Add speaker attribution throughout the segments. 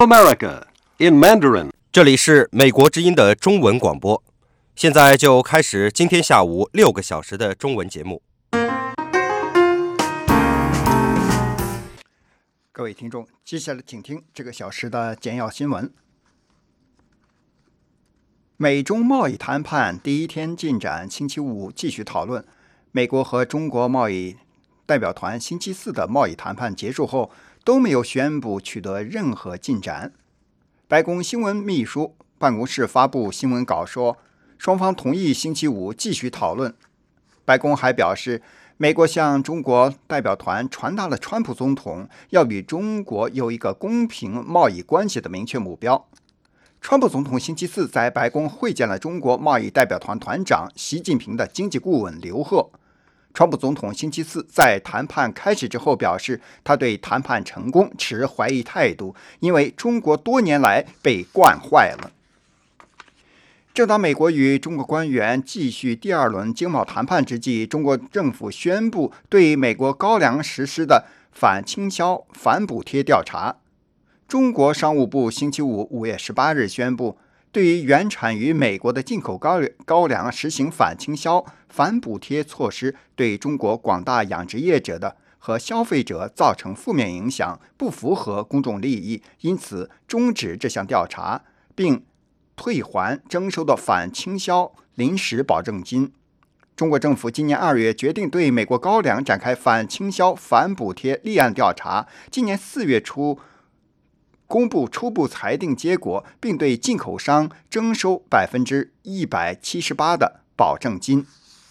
Speaker 1: America in Mandarin。
Speaker 2: 这里是美国之音的中文广播，现在就开始今天下午6个小时的中文节目。
Speaker 3: 各位听众，接下来请听这个小时的简要新闻。美中贸易谈判第一天进展，星期五继续讨论。美国和中国贸易代表团星期四的贸易谈判结束后，都没有宣布取得任何进展。白宫新闻秘书办公室发布新闻稿说，双方同意星期五继续讨论。白宫还表示，美国向中国代表团传达了川普总统要与中国有一个公平贸易关系的明确目标。川普总统星期四在白宫会见了中国贸易代表团团长习近平的经济顾问刘鹤。川普总统星期四在谈判开始之后表示，他对谈判成功持怀疑态度，因为中国多年来被惯坏了。正当美国与中国官员继续第二轮经贸谈判之际，中国政府宣布对美国高粱实施的反倾销、反补贴调查。中国商务部星期五5月18日宣布，对于原产于美国的进口高粱实行反倾销、反补贴措施，对中国广大养殖业者的和消费者造成负面影响，不符合公众利益，因此终止这项调查，并退还征收的反倾销临时保证金。中国政府今年2月决定对美国高粱展开反倾销、反补贴立案调查，今年4月初公布初步裁定结果，并对进口商征收178%的保证金。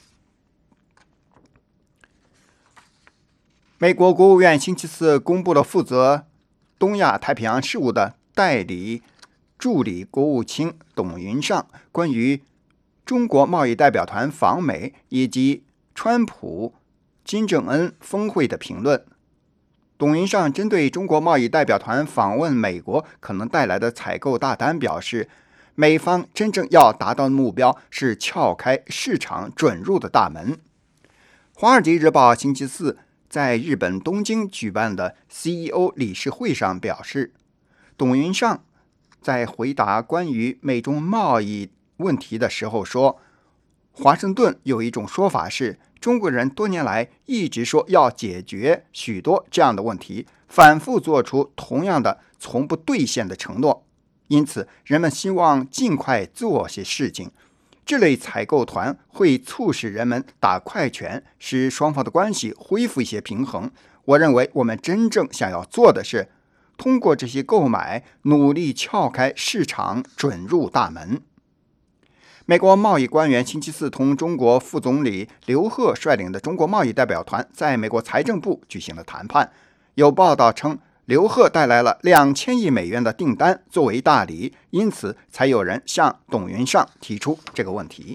Speaker 3: 美国国务院星期四公布了负责东亚太平洋事务的代理助理国务卿董云尚关于中国贸易代表团访美以及川普、金正恩峰会的评论。董云尚针对中国贸易代表团访问美国可能带来的采购大单表示，美方真正要达到的目标是撬开市场准入的大门。华尔街日报星期四在日本东京举办的 CEO 理事会上表示，董云尚在回答关于美中贸易问题的时候说，华盛顿有一种说法是，中国人多年来一直说要解决许多这样的问题，反复做出同样的从不兑现的承诺，因此人们希望尽快做些事情。这类采购团会促使人们打快拳，使双方的关系恢复一些平衡。我认为我们真正想要做的是，通过这些购买，努力撬开市场准入大门。美国贸易官员星期四同中国副总理刘鹤率领的中国贸易代表团在美国财政部举行了谈判。有报道称，刘鹤带来了2000亿美元的订单作为大礼，因此才有人向董云尚提出这个问题。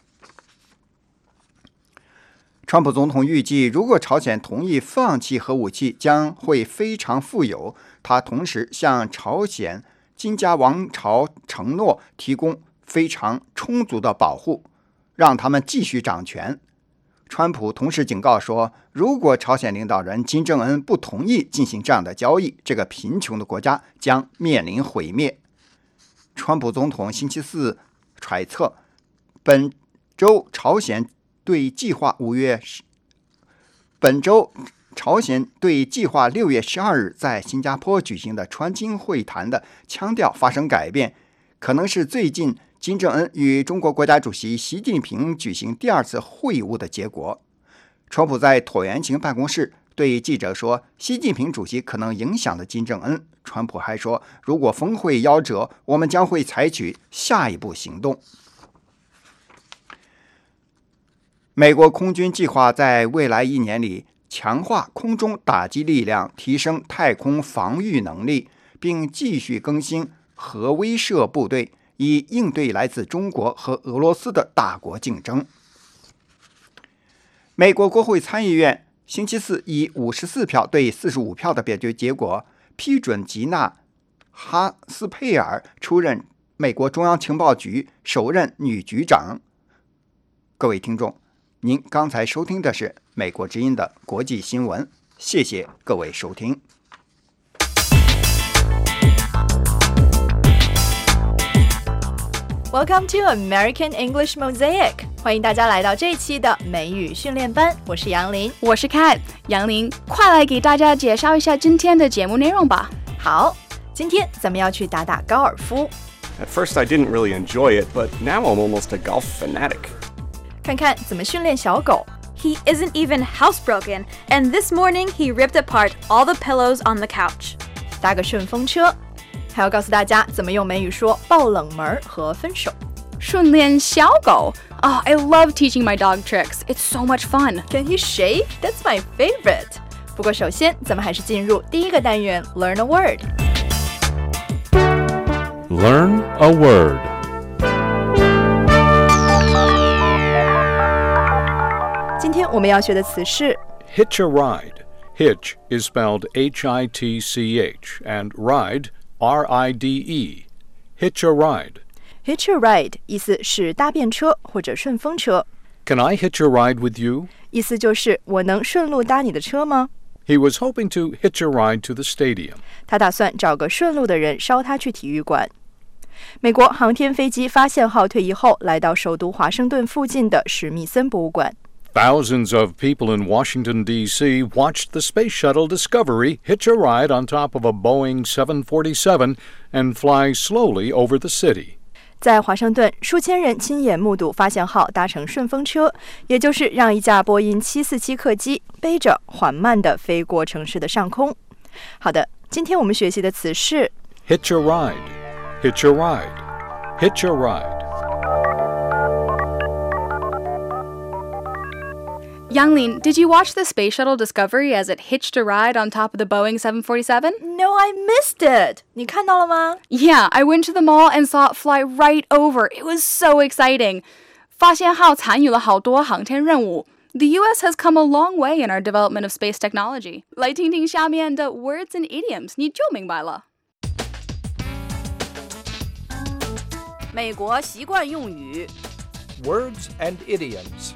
Speaker 3: 川普总统预计，如果朝鲜同意放弃核武器，将会非常富有。他同时向朝鲜金家王朝承诺提供非常充足的保护，让他们继续掌权。川普同时警告说，如果朝鲜领导人金正恩不同意进行这样的交易，这个贫穷的国家将面临毁灭。川普总统星期四揣测，本周朝鲜对计划6月12日在新加坡举行的川金会谈的腔调发生改变，可能是最近金正恩与中国国家主席习近平举行第2次会晤的结果。川普在椭圆形办公室对记者说，习近平主席可能影响了金正恩。川普还说，如果峰会夭折，我们将会采取下一步行动。美国空军计划在未来1年里强化空中打击力量，提升太空防御能力，并继续更新核威慑部队，以应对来自中国和俄罗斯的大国竞争。美国国会参议院星期四以54票对45票的表决结果，批准吉娜·哈斯佩尔出任美国中央情报局首任女局长。各位听众，您刚才收听的是美国之音的国际新闻，谢谢各位收听。
Speaker 4: Welcome to American English Mosaic， 欢迎大家来到这一期的美语训练班，我是杨林，
Speaker 5: 我是 Kat， 杨林，快来给大家介绍一下今天的节目内容吧。
Speaker 4: 好，今天咱们要去打高尔夫。
Speaker 6: At first I didn't really enjoy it, but now I'm almost a golf fanatic.
Speaker 4: 看看怎么训练小狗。
Speaker 7: He isn't even housebroken, and this morning he ripped apart all the pillows on the couch.
Speaker 4: 搭个顺风车，还要告诉大家怎么用美语说爆冷门和分手。
Speaker 5: 训练小狗 Oh, I love teaching my dog tricks. It's so much fun.
Speaker 4: Can he shake? That's my favorite. 不过首先咱们还是进入第一个单元 Learn a word.
Speaker 8: Learn a word.
Speaker 4: 今天我们要学的词是
Speaker 8: Hitch a ride. Hitch is spelled H-I-T-C-H and ride, R-I-D-E. Hitch a ride.
Speaker 4: Hitch a ride 意思是搭便车或者顺风车，
Speaker 8: Can I hitch a ride with you?
Speaker 4: 意思就是我能顺路搭你的车吗？
Speaker 8: He was hoping to hitch a ride to the stadium.
Speaker 4: 他打算找个顺路的人捎他去体育馆。美国航天飞机发现号退役后，来到首都华盛顿附近的史密森博物馆。
Speaker 8: Thousands of people in Washington, D.C. watched the Space Shuttle Discovery hitch a ride on top of a Boeing 747 and fly slowly over the city.
Speaker 4: 在华盛顿，数千人亲眼目睹发现号搭乘顺风车，也就是让一架波音747客机背着缓慢地飞过城市的上空。好的，今天我们学习的词是
Speaker 8: Hitch a ride. Hitch a ride. Hitch a ride.
Speaker 5: Yanglin, did you watch the Space Shuttle Discovery as it hitched a ride on top of the Boeing 747?
Speaker 4: No, I missed it. 你看到了吗？
Speaker 5: Yeah, I went to the mall and saw it fly right over. It was so exciting. 发现号参与了好多航天任务。The U.S. has come a long way in our development of space technology. 来听听下面的 words and idioms， 你就明白了。
Speaker 9: 美国习惯用语
Speaker 10: Words and idioms.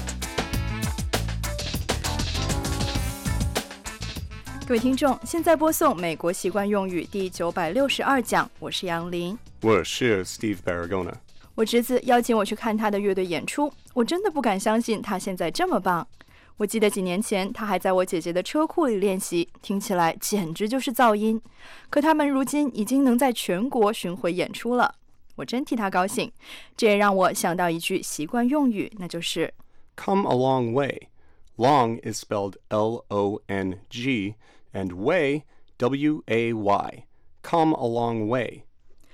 Speaker 4: 各位听众，现在播送美国习惯用语第962讲，我是杨林。
Speaker 6: 我是 Steve Baragona.
Speaker 4: 我侄子邀请我去看他的乐队演出，我真的不敢相信他现在这么棒。我记得几年前他还在我姐姐的车库里练习，听起来简直就是噪音。可他们如今已经能在全国巡回演出了，我真替他高兴。这也让我想到一句习惯用语，那就是
Speaker 6: Come a long way. Long is spelled L-O-N-G, and way, W-A-Y. Come a long way.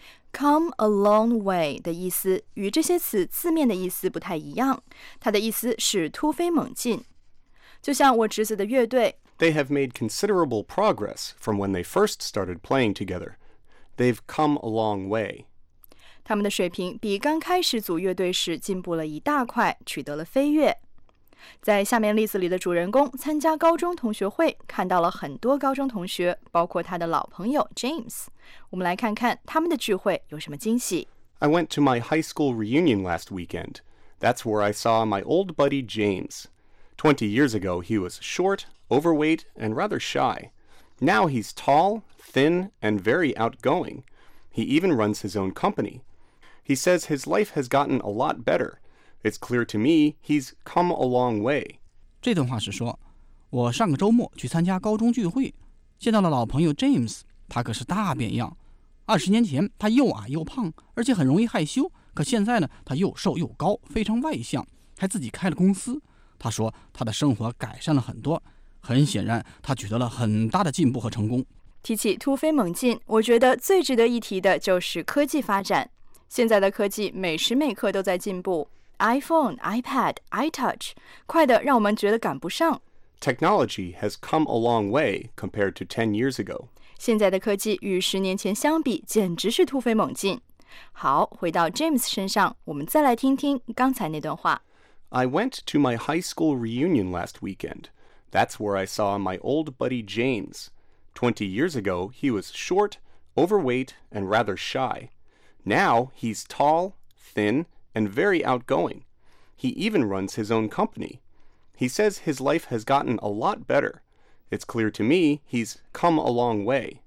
Speaker 4: Come a long way 的意思与这些词字面的意思不太一样，它的意思是突飞猛进。就像我侄子的乐队
Speaker 6: They have made considerable progress from when they first started playing together. They've come a long way.
Speaker 4: 他们的水平比刚开始组乐队时进步了一大块，取得了飞跃。在下面例子里的主人公参加高中同学会，看到了很多高中同学，包括他的老朋友 James。我们来看看他们的聚会有什么惊喜。
Speaker 6: I went to my high school reunion last weekend. That's where I saw my old buddy James. 20 years ago, he was short, overweight, and rather shy. Now he's tall, thin, and very outgoing. He even runs his own company. He says his life has gotten a lot better.It's clear to me he's come a long way.
Speaker 11: 这段话是说，我上个周末去参加高中聚会，见到了老朋友 James， 他可是大变样。20年前他又矮又胖，而且很容易害羞，可现在呢，他又瘦又高，非常外向，还自己开了公司。他说他的生活改善了很多，很显然他取得了很大的进步和成功。
Speaker 4: 提起突飞猛进，我觉得最值得一提的就是科技发展。现在的科技每时每刻都在进步。iPhone, iPad, iTouch 快得让我们觉得赶不上。
Speaker 6: Technology has come a long way compared to 10 years ago.
Speaker 4: 现在的科技与10年前相比，简直是突飞猛进。好，回到 James 身上，我们再来听听刚才那段话。
Speaker 6: I went to my high school reunion last weekend. That's where I saw my old buddy James. 20 years ago, he was short, overweight, and rather shy. Now he's tall, thin,and very outgoing. He even runs his own company. He says his life has gotten a lot better. It's clear to me he's come a long way.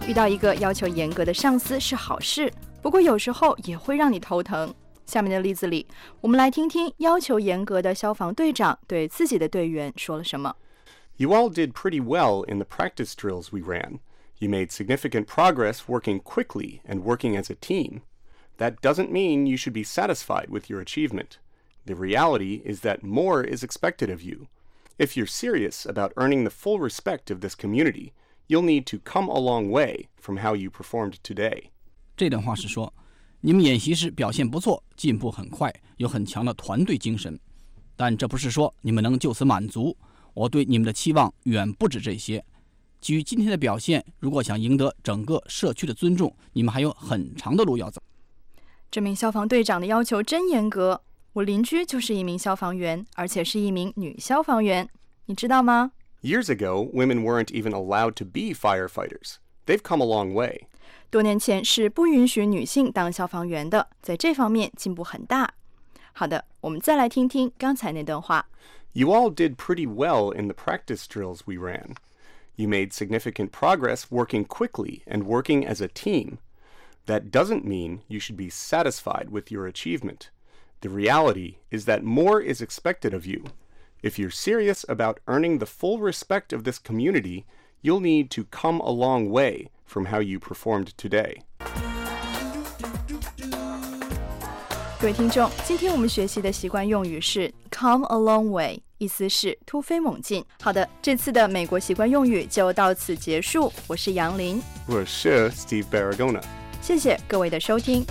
Speaker 4: 遇到一个要求严格的上司是好事，不过有时候也会让你头疼。下面的例子里，我们来听听要求严格的消防队长对自己的队员说了什么。
Speaker 6: You all did pretty well in the practice drills we ran. You made significant progress working quickly and working as a team. That doesn't mean you should be satisfied with your achievement. The reality is that more is expected of you. If you're serious about earning the full respect of this community, you'll need to come a long way from how you performed today.
Speaker 11: 这段话是说，你们演习时表现不错，进步很快，有很强的团队精神。但这不是说你们能就此满足，我对你们的期望远不止这些。基于今天的表现，如果想赢得整个社区的尊重，你们还有很长的路要走。
Speaker 4: 这名消防队长的要求真严格，我邻居就是一名消防员，而且是一名女消防员，你知道吗？
Speaker 6: Years ago, women weren't even allowed to be firefighters. They've come a long way.
Speaker 4: 多年前是不允许女性当消防员的，在这方面进步很大。好的，我们再来听听刚才那段话。
Speaker 6: You all did pretty well in the practice drills we ran. You made significant progress working quickly and working as a team. That doesn't mean you should be satisfied with your achievement. The reality is that more is expected of you. If you're serious about earning the full respect of this community, you'll need to come a long way from how you performed today.
Speaker 4: 各位听众，今天我们学习的习惯用语是 come a long way， 意思是突飞猛进。好的，这次的美国习惯用语就到此结束。我是杨林，
Speaker 6: 我是 Steve Baragona。
Speaker 4: 谢谢各位的收听。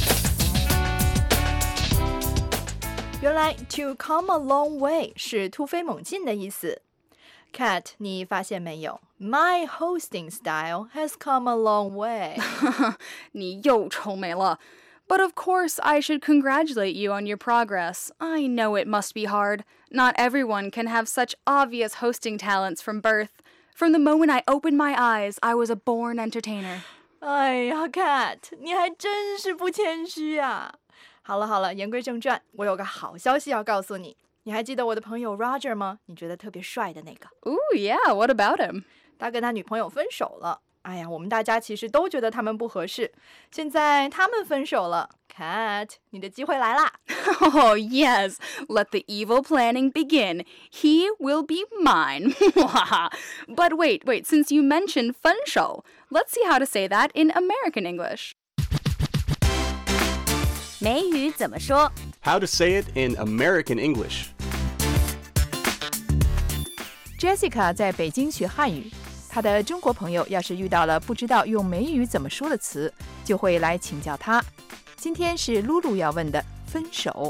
Speaker 4: 原来 to come a long way 是突飞猛进的意思。Kat， 你发现没有 ？My hosting style has come a long way 。
Speaker 5: 你又臭美了。But of course, I should congratulate you on your progress. I know it must be hard. Not everyone can have such obvious hosting talents from birth. From the moment I opened my eyes, I was a born entertainer.
Speaker 4: 哎呀 ，Kat， 你还真是不谦虚啊！好了，言归正传，我有个好消息要告诉你。你还记得我的朋友 Roger 吗？你觉得特别帅的那个
Speaker 5: Ooh, yeah, what about him?
Speaker 4: 他跟他女朋友分手了。哎呀，我们大家其实都觉得他们不合适。现在他们分手了 ，Kat， 你的机会来啦！
Speaker 5: Oh, yes. Let the evil planning begin. He will be mine. But wait, since you mentioned 分手, let's see how to say that in American English.
Speaker 7: 美语怎么说
Speaker 6: How to say it in American English.
Speaker 12: Jessica 在北京学汉语，她的中国朋友要是遇到了不知道用美语怎么说的词，就会来请教她。今天是露露要问的分手。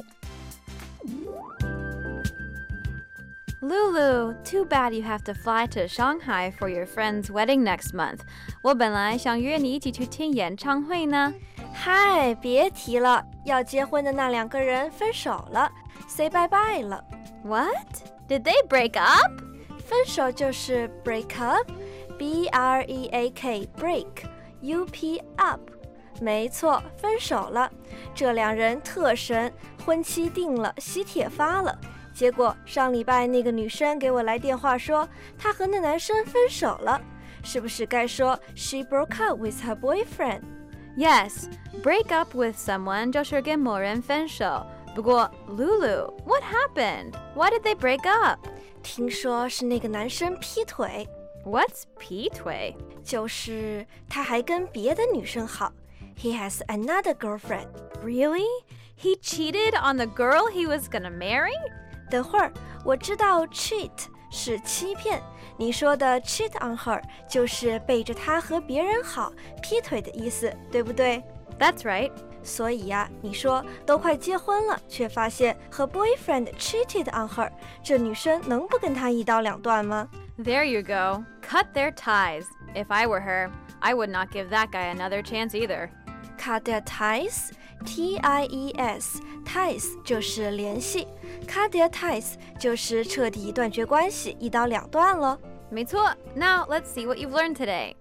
Speaker 7: Lulu, too bad you have to fly to Shanghai for your friend's wedding next month. 我本来想约你一起去听演唱会呢。
Speaker 13: 嗨，别提了，要结婚的那2个人分手了 ，say bye bye 了。
Speaker 7: What? Did they break up?
Speaker 13: 分手就是 break up，B-R-E-A-K break，U-P up。没错，分手了。这2人特神，婚期定了，喜帖发了。结果上礼拜那个女生给我来电话说，她和那男生分手了，是不是该说 she broke up with her boyfriend？
Speaker 7: Yes, break up with someone 就是跟某人分手。不过 Lulu, what happened? Why did they break up?
Speaker 13: 听说是那个男生劈腿。
Speaker 7: What's 劈腿？
Speaker 13: 就是他还跟别的女生好。He has another girlfriend.
Speaker 7: Really? He cheated on the girl he was gonna marry?
Speaker 13: 等会儿，我知道 cheat 是欺骗，你说的 cheat on her 就是背着她和别人好，劈腿的意思，对不对？
Speaker 7: That's right.
Speaker 13: 所以呀，你说都快结婚了，却发现和 boyfriend cheated on her， 这女生能不跟他一刀两断吗？
Speaker 7: There you go. Cut their ties. If I were her, I would not give that guy another chance either.
Speaker 13: Cut their ties, T-I-E-S, ties 就是联系 ，cut their ties 就是彻底断绝关系，一刀两断了。
Speaker 7: 没错。Now let's see what you've learned today.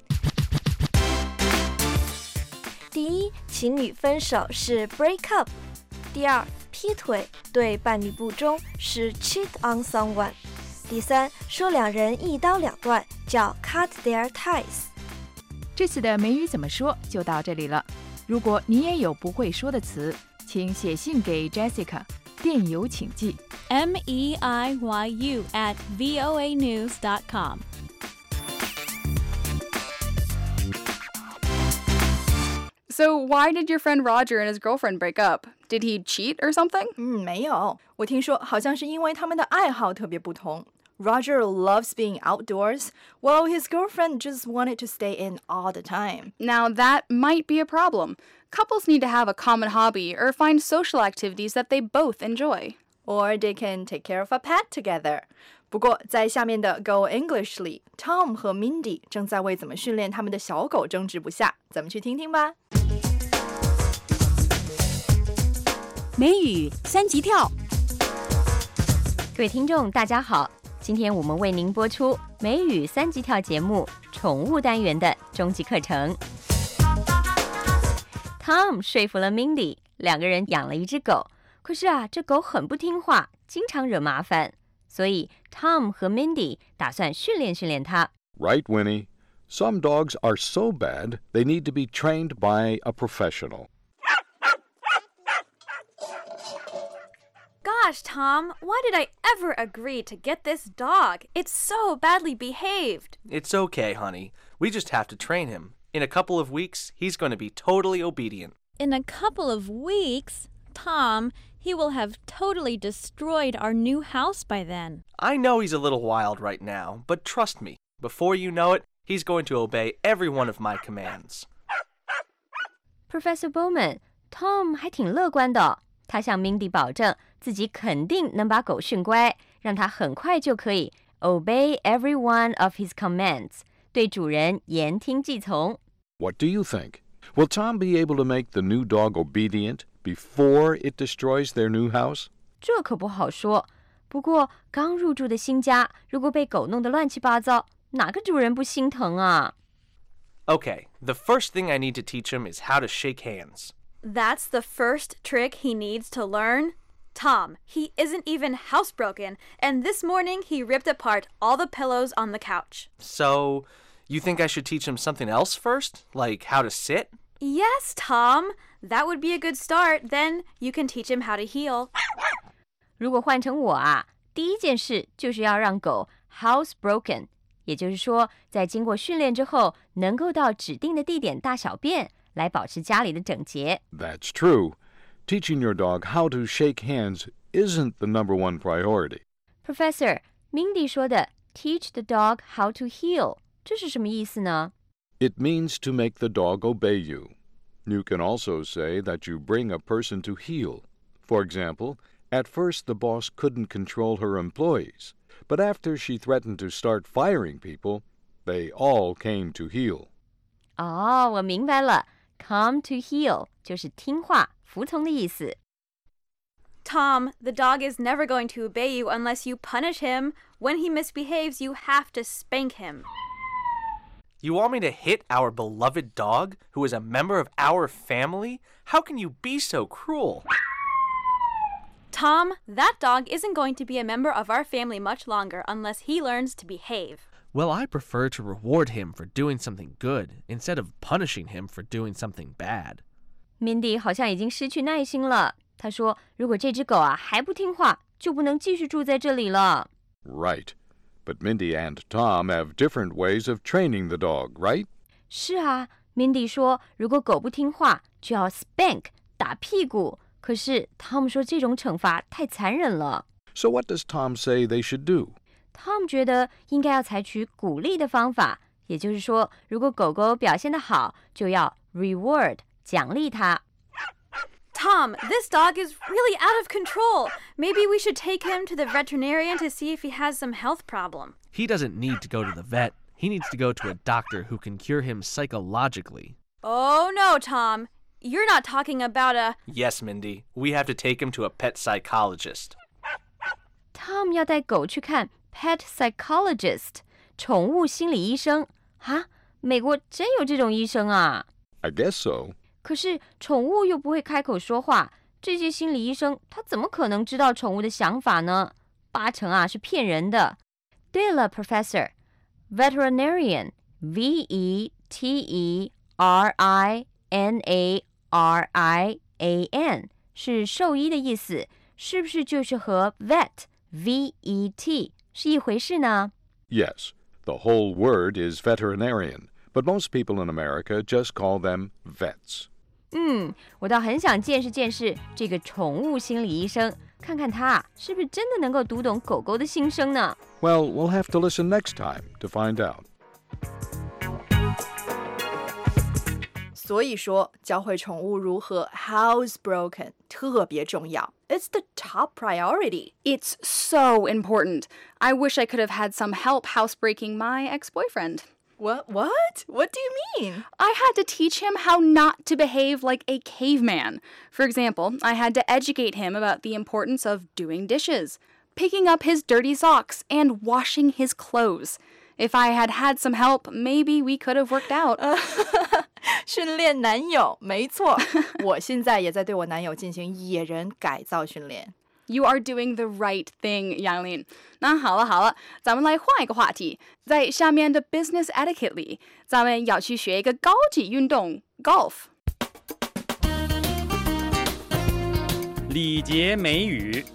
Speaker 13: 第一，情侣分手是 break up。第二，劈腿对伴侣不忠是 cheat on someone。第三，说2人一刀两断叫 cut their ties。
Speaker 12: 这次的美语怎么说就到这里了。如果你也有不会说的词，请写信给 Jessica， 电邮请寄
Speaker 7: meiyu@voanews.com。
Speaker 5: So why did your friend Roger and his girlfriend break up? Did he cheat or something?
Speaker 4: 没有，我听说好像是因为他们的爱好特别不同。Roger loves being outdoors, while his girlfriend just wanted to stay in all the time.
Speaker 5: Now that might be a problem. Couples need to have a common hobby or find social activities that they both enjoy.
Speaker 4: Or they can take care of a pet together. 不过在下面的 Go English 里 Tom 和 Mindy 正在为怎么训练他们的小狗争执不下，咱们去听听吧。
Speaker 9: 美语三级跳，
Speaker 14: 各位听众大家好，今天我们为您播出美语三级跳节目宠物单元的终极课程。Tom 说服了 Mindy， 两个人养了一只狗，可是这狗很不听话，经常惹麻烦，所以 Tom 和 Mindy 打算训练训练它。
Speaker 8: Right, Winnie. Some dogs are so bad, they need to be trained by a professional.
Speaker 7: Gosh, Tom, why did I ever agree to get this dog? It's so badly behaved.
Speaker 10: It's okay, honey. We just have to train him. In a couple of weeks, he's going to be totally obedient.
Speaker 7: In a couple of weeks? Tom, he will have totally destroyed our new house by then.
Speaker 10: I know he's a little wild right now, but trust me, before you know it, he's going to obey every one of my commands.
Speaker 14: Professor Bowman, Tom 还挺乐观的，他向 Mindy 保证自己肯定能把狗训乖，让它很快就可以 obey every one of his commands， 对主人言听计从。
Speaker 8: What do you think? Will Tom be able to make the new dog obedient before it destroys their new house?
Speaker 14: 这可不好说。不过刚入住的新家，如果被狗弄得乱七八糟，哪个主人不心疼啊？
Speaker 10: Okay, the first thing I need to teach him is how to shake hands.
Speaker 7: That's the first trick he needs to learn? Tom, he isn't even housebroken, and this morning he ripped apart all the pillows on the couch.
Speaker 10: So, you think I should teach him something else first? Like how to sit?
Speaker 7: Yes, Tom. That would be a good start. Then you can teach him how to heel.
Speaker 14: 如果换成我第一件事就是要让狗 housebroken， 也就是说，在经过训练之后，能够到指定的地点大小便，来保持家里的整洁。
Speaker 8: That's true. Teaching your dog how to shake hands isn't the number one priority.
Speaker 14: Professor, Mindy 说的 teach the dog how to heel， 这是什么意思呢？
Speaker 8: It means to make the dog obey you. You can also say that you bring a person to heel. For example, at first the boss couldn't control her employees, but after she threatened to start firing people, they all came to heel.
Speaker 14: 我明白了 come to heel 就是听话服从的意思。
Speaker 7: Tom, the dog is never going to obey you unless you punish him. When he misbehaves, you have to spank him.
Speaker 10: You want me to hit our beloved dog, who is a member of our family? How can you be so cruel?
Speaker 7: Tom, that dog isn't going to be a member of our family much longer unless he learns to behave.
Speaker 15: Well, I prefer to reward him for doing something good instead of punishing him for doing something bad.
Speaker 14: Mindy 好像已经失去耐心了。她说：“如果这只狗还不听话，就不能继续住在这里了。”
Speaker 8: Right. But Mindy and Tom have different ways of training the dog, right?
Speaker 14: 是Mindy 说，如果狗不听话，就要 spank 打屁股。可是 Tom 说这种惩罚太残忍了。
Speaker 8: So what does Tom say they should do?
Speaker 14: Tom 觉得应该要采取鼓励的方法，也就是说，如果狗狗表现得好，就要 reward 奖励它。
Speaker 7: Tom, this dog is really out of control. Maybe we should take him to the veterinarian to see if he has some health problem.
Speaker 15: He doesn't need to go to the vet. He needs to go to a doctor who can cure him psychologically.
Speaker 7: Oh, no, Tom. You're not talking about a...
Speaker 10: Yes, Mindy. We have to take him to a pet psychologist.
Speaker 14: Tom 要带狗去看 pet psychologist 宠物心理医生。美国真有这种医生啊？
Speaker 8: I guess so.
Speaker 14: 可是宠物又不会开口说话，这些心理医生他怎么可能知道宠物的想法呢？80%是骗人的。对了 ，Professor，veterinarian V-E-T-E-R-I-N-A-R-I-A-N T-E-R-I-N-A-R-I-A-N 是兽医的意思，是不是就是和 vet V-E-T 是一回事呢？
Speaker 8: Yes, the whole word is veterinarian, but most people in America just call them vets.
Speaker 14: 我倒很想见识这个宠物心理医生，看看他是不是真的能够读懂狗狗的心声呢？
Speaker 8: Well, we'll have to listen next time to find out.
Speaker 4: 所以说，教会宠物如何 housebroken 特别重要。It's the top priority.
Speaker 5: It's so important. I wish I could have had some help housebreaking my ex-boyfriend.
Speaker 4: What? What do you mean?
Speaker 5: I had to teach him how not to behave like a caveman. For example, I had to educate him about the importance of doing dishes, picking up his dirty socks, and washing his clothes. If I had had some help, maybe we could have worked out.
Speaker 4: 训练男友，没错，我现在也在对我男友进行野人改造训练。
Speaker 5: You are doing the right thing, Yang Lin. 那好了，咱们来换一个话题。在下面的 business etiquette 里，咱们要去学一个高级运动 golf。
Speaker 16: 礼节美语。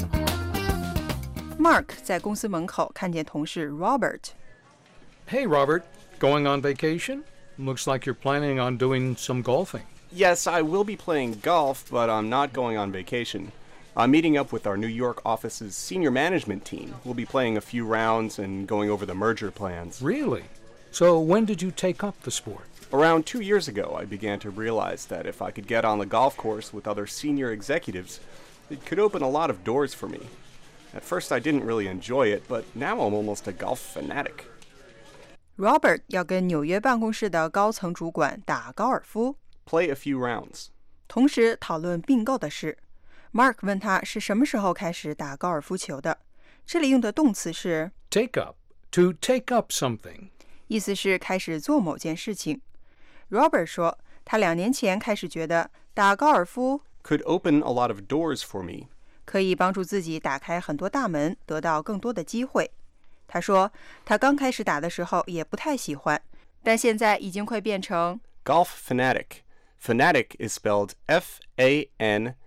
Speaker 17: Mark 在公司门口看见同事 Robert。
Speaker 8: Hey, Robert, going on vacation? Looks like you're planning on doing some golfing.
Speaker 6: Yes, I will be playing golf, but I'm not going on vacation. I'm meeting up with our New York office's senior management team. We'll be playing a few rounds and going over the merger plans.
Speaker 8: Really? So when did you take up the sport?
Speaker 6: Around 2 years ago, I began to realize that if I could get on the golf course with other senior executives, it could open a lot of doors for me. At first, I didn't really enjoy it, but now I'm almost a golf fanatic.
Speaker 17: Robert 要跟纽约办公室的高层主管打高尔夫，
Speaker 6: Play a few rounds.
Speaker 17: 同时讨论并购的事。Mark 问他是什么时候开始打高尔夫球的，这里用的动词是
Speaker 8: Take up, to take up something.
Speaker 17: 意思是开始做某件事情。Robert 说，他2年前开始觉得打高尔夫
Speaker 6: Could open a lot of doors for me.
Speaker 17: 可以帮助自己打开很多大门，得到更多的机会。他说，他刚开始打的时候也不太喜欢，但现在已经快变成
Speaker 6: Golf fanatic. Fanatic is spelled F-A-N-A-T-I-C.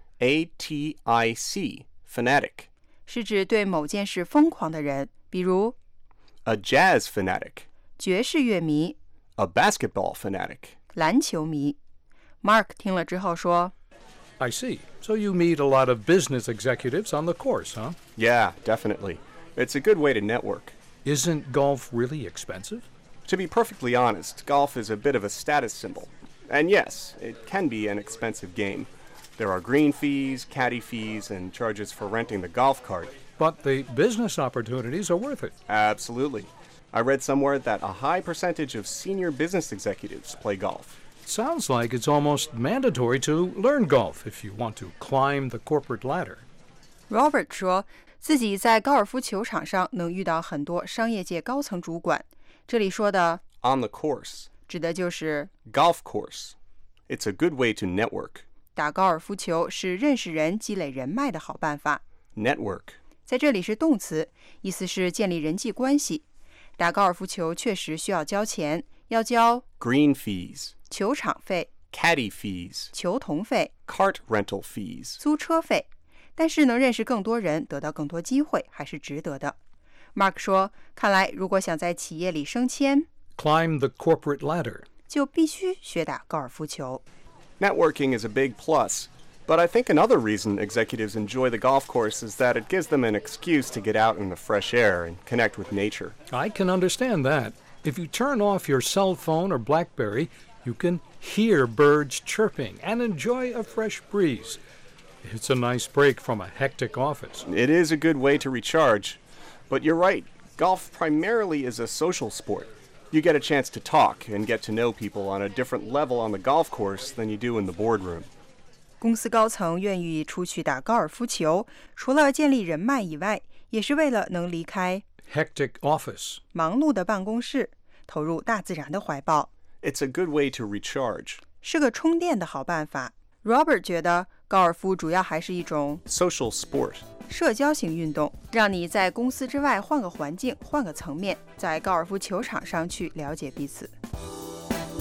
Speaker 6: Fanatic.
Speaker 17: 是指对某件事疯狂的人，比如
Speaker 6: A jazz fanatic.
Speaker 17: 爵士乐迷、
Speaker 6: A basketball fanatic.
Speaker 17: 篮球迷。Mark 听了之后说
Speaker 8: I see. So you meet a lot of business executives on the course, huh?
Speaker 6: Yeah, definitely. It's a good way to network.
Speaker 8: Isn't golf really expensive?
Speaker 6: To be perfectly honest, golf is a bit of a status symbol. And yes, it can be an expensive game. There are green fees, caddy fees, and charges for renting the golf cart.
Speaker 8: But the business opportunities are worth it.
Speaker 6: Absolutely. I read somewhere that a high percentage of senior business executives play golf.
Speaker 8: Sounds like it's almost mandatory to learn golf if you want to climb the corporate ladder.
Speaker 17: Robert 说自己在高尔夫球场上能遇到很多商业界高层主管，这里说的
Speaker 6: On the course.
Speaker 17: 指的就是
Speaker 6: Golf course. It's a good way to network.
Speaker 17: 打高尔夫球是认识人、积累人脉的好办法。
Speaker 6: Network.
Speaker 17: 在这里是动词，意思是建立人际关系。打高尔夫球确实需要交钱，要交
Speaker 6: Green fees.
Speaker 17: 球场费、
Speaker 6: Caddy fees.
Speaker 17: 球童费、
Speaker 6: Cart rental fees.
Speaker 17: 租车费，但是能认识更多人，得到更多机会，还是值得的。Mark 说，看来如果想在企业里升迁
Speaker 8: Climb the corporate ladder.
Speaker 17: 就必须学打高尔夫球。
Speaker 6: Networking is a big plus, but I think another reason executives enjoy the golf course is that it gives them an excuse to get out in the fresh air and connect with nature.
Speaker 8: I can understand that. If you turn off your cell phone or BlackBerry, you can hear birds chirping and enjoy a fresh breeze. It's a nice break from a hectic office.
Speaker 6: It is a good way to recharge. But you're right, golf primarily is a social sport. You get a chance to talk and get to know people on a different level on the golf course than you do in the boardroom.
Speaker 17: 公司高层愿意出去打高尔夫球，除了建立人脉以外，也是为了能离开
Speaker 8: Hectic office.
Speaker 17: 忙碌的办公室，投入大自然的怀抱。
Speaker 6: It's a good way to recharge.
Speaker 17: 是个充电的好办法。Robert 觉得高尔夫主要还是一种
Speaker 6: Social sport.
Speaker 17: 社交型运动，让你在公司之外换个环境，换个层面，在高尔夫球场上去了解彼此。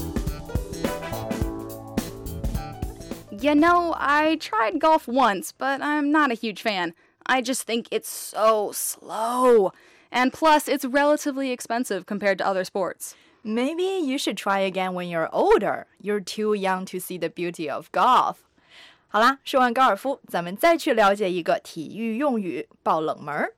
Speaker 5: You know, I tried golf once, but I'm not a huge fan. I just think it's so slow. And plus, it's relatively expensive compared to other sports.
Speaker 4: Maybe you should try again when you're older. You're too young to see the beauty of golf. 好啦，说完高尔夫，咱们再去了解一个体育用语——爆冷门。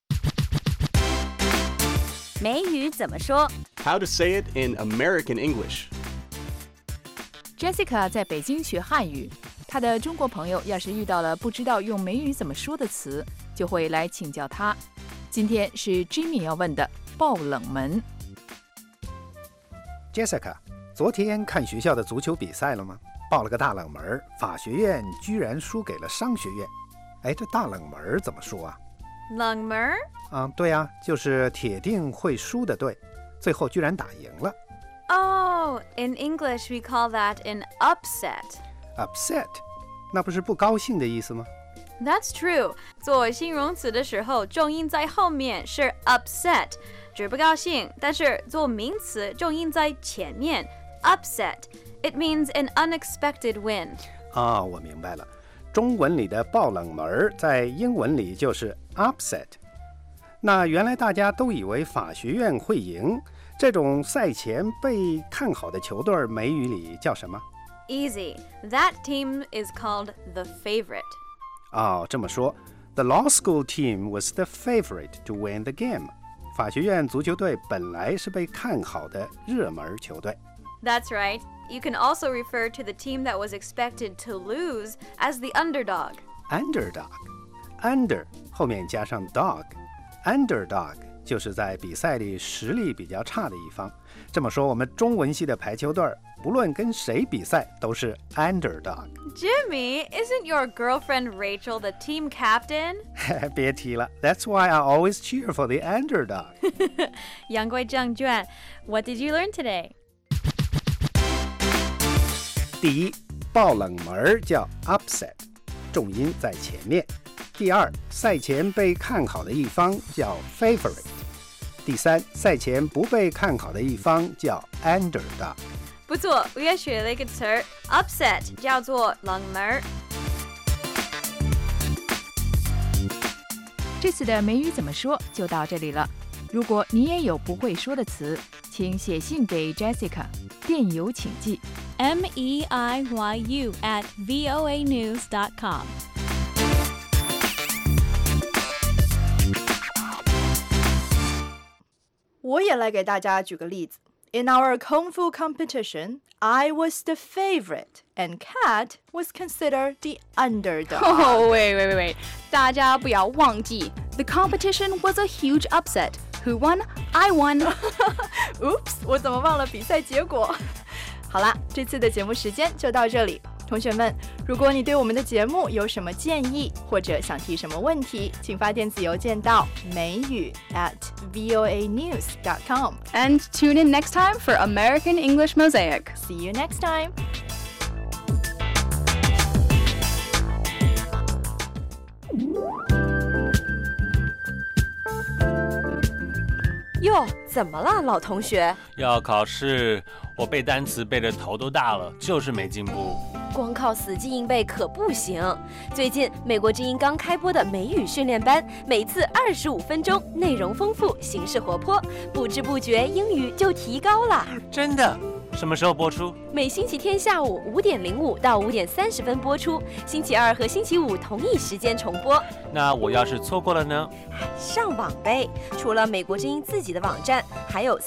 Speaker 14: 美语怎么说
Speaker 6: How to say it in American English.
Speaker 12: Jessica 在北京学汉语，她的中国朋友要是遇到了不知道用美语怎么说的词，就会来请教她。今天是 Jimmy 要问的爆冷门。
Speaker 18: Jessica， 昨天看学校的足球比赛了吗？爆了个大冷门，法学院居然输给了商学院。哎，这大冷门怎么说啊？
Speaker 7: 冷门？
Speaker 18: 对啊，就是铁定会输的队，最后居然打赢了。
Speaker 7: Oh, in English we call that an upset.
Speaker 18: Upset， 那不是不高兴的意思吗？
Speaker 7: That's true. 做形容词的时候，重音在后面是 upset， 指不高兴；但是做名词，重音在前面 upset。It means an unexpected win.
Speaker 18: 我明白了。中文里的爆冷门在英文里就是 upset。那原来大家都以为法学院会赢，这种赛前被看好的球队美语里叫什么？
Speaker 7: Easy. That team is called the favorite.
Speaker 18: 这么说 The law school team was the favorite to win the game. 法学院足球队本来是被看好的热门球队。
Speaker 7: That's right. You can also refer to the team that was expected to lose as the underdog.
Speaker 18: Underdog. Under 后面加上 dog. Underdog 就是在比赛里实力比较差的一方。这么说，我们中文系的排球队不论跟谁比赛都是 underdog.
Speaker 7: Jimmy, isn't your girlfriend Rachel the team captain?
Speaker 18: 别提了 That's why I always cheer for the underdog.
Speaker 7: 言归正传 What did you learn today?
Speaker 18: 第一，爆冷门叫 upset， 重音在前面。第二，赛前被看好的一方叫 favorite。第三，赛前不被看好的一方叫 underdog。
Speaker 7: 不错，我也学了一个词儿 upset， 叫做冷门。
Speaker 12: 这次的美语怎么说就到这里了。如果你也有不会说的词，请写信给 Jessica， 电邮请寄
Speaker 7: meiyu@voanews.com。
Speaker 4: 我也来给大家举个例子。In our Kung Fu competition, I was the favorite, and Kat was considered the underdog.
Speaker 5: Oh, wait. 大家不要忘记 The competition was a huge upset. Who won? I won.
Speaker 4: Oops, 我怎么忘了比赛结果？好啦，这次的节目时间就到这里。同学们，如果你对我们的节目有什么建议，或者想提什么问题，请发电子邮件到美语@voanews.com.
Speaker 5: And tune in next time for American English Mosaic.
Speaker 4: See you next time.
Speaker 19: 哟，怎么了，老同学？
Speaker 20: 要考试，我背单词背得头都大了，就是没进步。
Speaker 19: 光靠死记硬背可不行。最近美国之音刚开播的美语训练班，每次25分钟，内容丰富，形式活泼，不知不觉英语就提高了。
Speaker 20: 真的？什么时候播出？
Speaker 19: 每星期天下午5点05到5点30分播出，星期二和星期五同一时间重播。
Speaker 20: 那我要是错过了呢？
Speaker 19: 上网呗！除了美国之音自己的网站，还有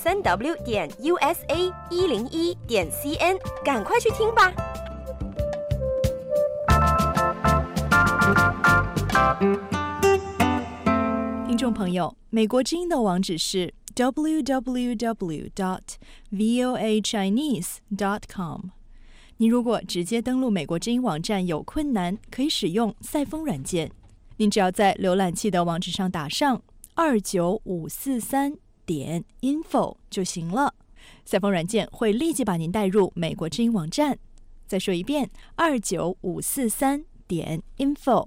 Speaker 19: 3w.usa101.cn， 赶快去听吧！
Speaker 4: 听众朋友，美国之音的网址是www.voachinese.com。 您如果直接登录美国之音网站有困难，可以使用赛风软件。您只要在浏览器的网址上打上29543.info 就行了，赛风软件会立即把您带入美国之音网站。再说一遍，29543.info。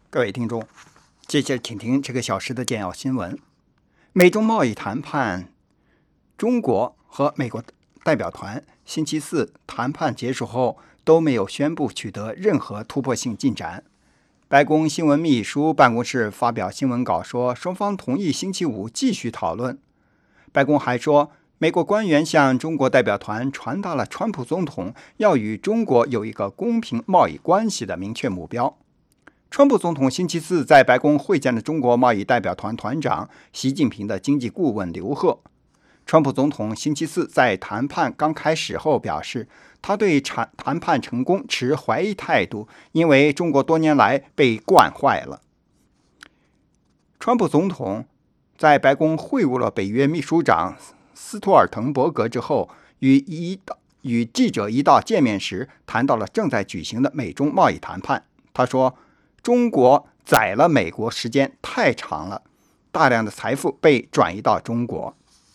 Speaker 3: 各位听众，接着请听这个小时的简要新闻。美中贸易谈判，中国和美国代表团星期四谈判结束后都没有宣布取得任何突破性进展。白宫新闻秘书办公室发表新闻稿说，双方同意星期五继续讨论。白宫还说，美国官员向中国代表团传达了川普总统要与中国有一个公平贸易关系的明确目标。川普总统星期四在白宫会见了中国贸易代表团团长习近平的经济顾问刘鹤。川普总统星期四在谈判刚开始后表示，他对谈判成功持怀疑态度，因为中国多年来被惯坏了。川普总统在白宫会晤了北约秘书长斯托尔滕伯格之后，与记者一道见面时谈到了正在举行的美中贸易谈判。他说，中国宰了美国时间太长了，大量的财富被转移到中国。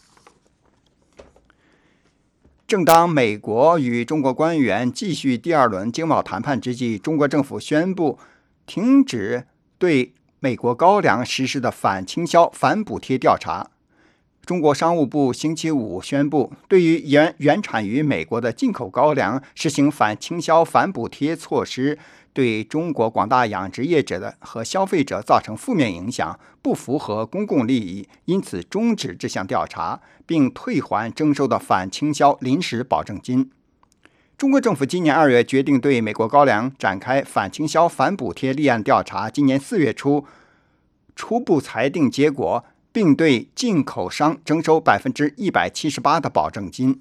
Speaker 3: 正当美国与中国官员继续第二轮经贸谈判之际，中国政府宣布停止对美国高粱实施的反倾销反补贴调查。中国商务部星期五宣布，对于原产于美国的进口高粱实行反倾销反补贴措施，对中国广大养殖业者和消费者造成负面影响，不符合公共利益，因此终止这项调查，并退还征收的反倾销临时保证金。中国政府今年2月决定对美国高粱展开反倾销反补贴立案调查，今年4月初步裁定结果，并对进口商征收178%的保证金。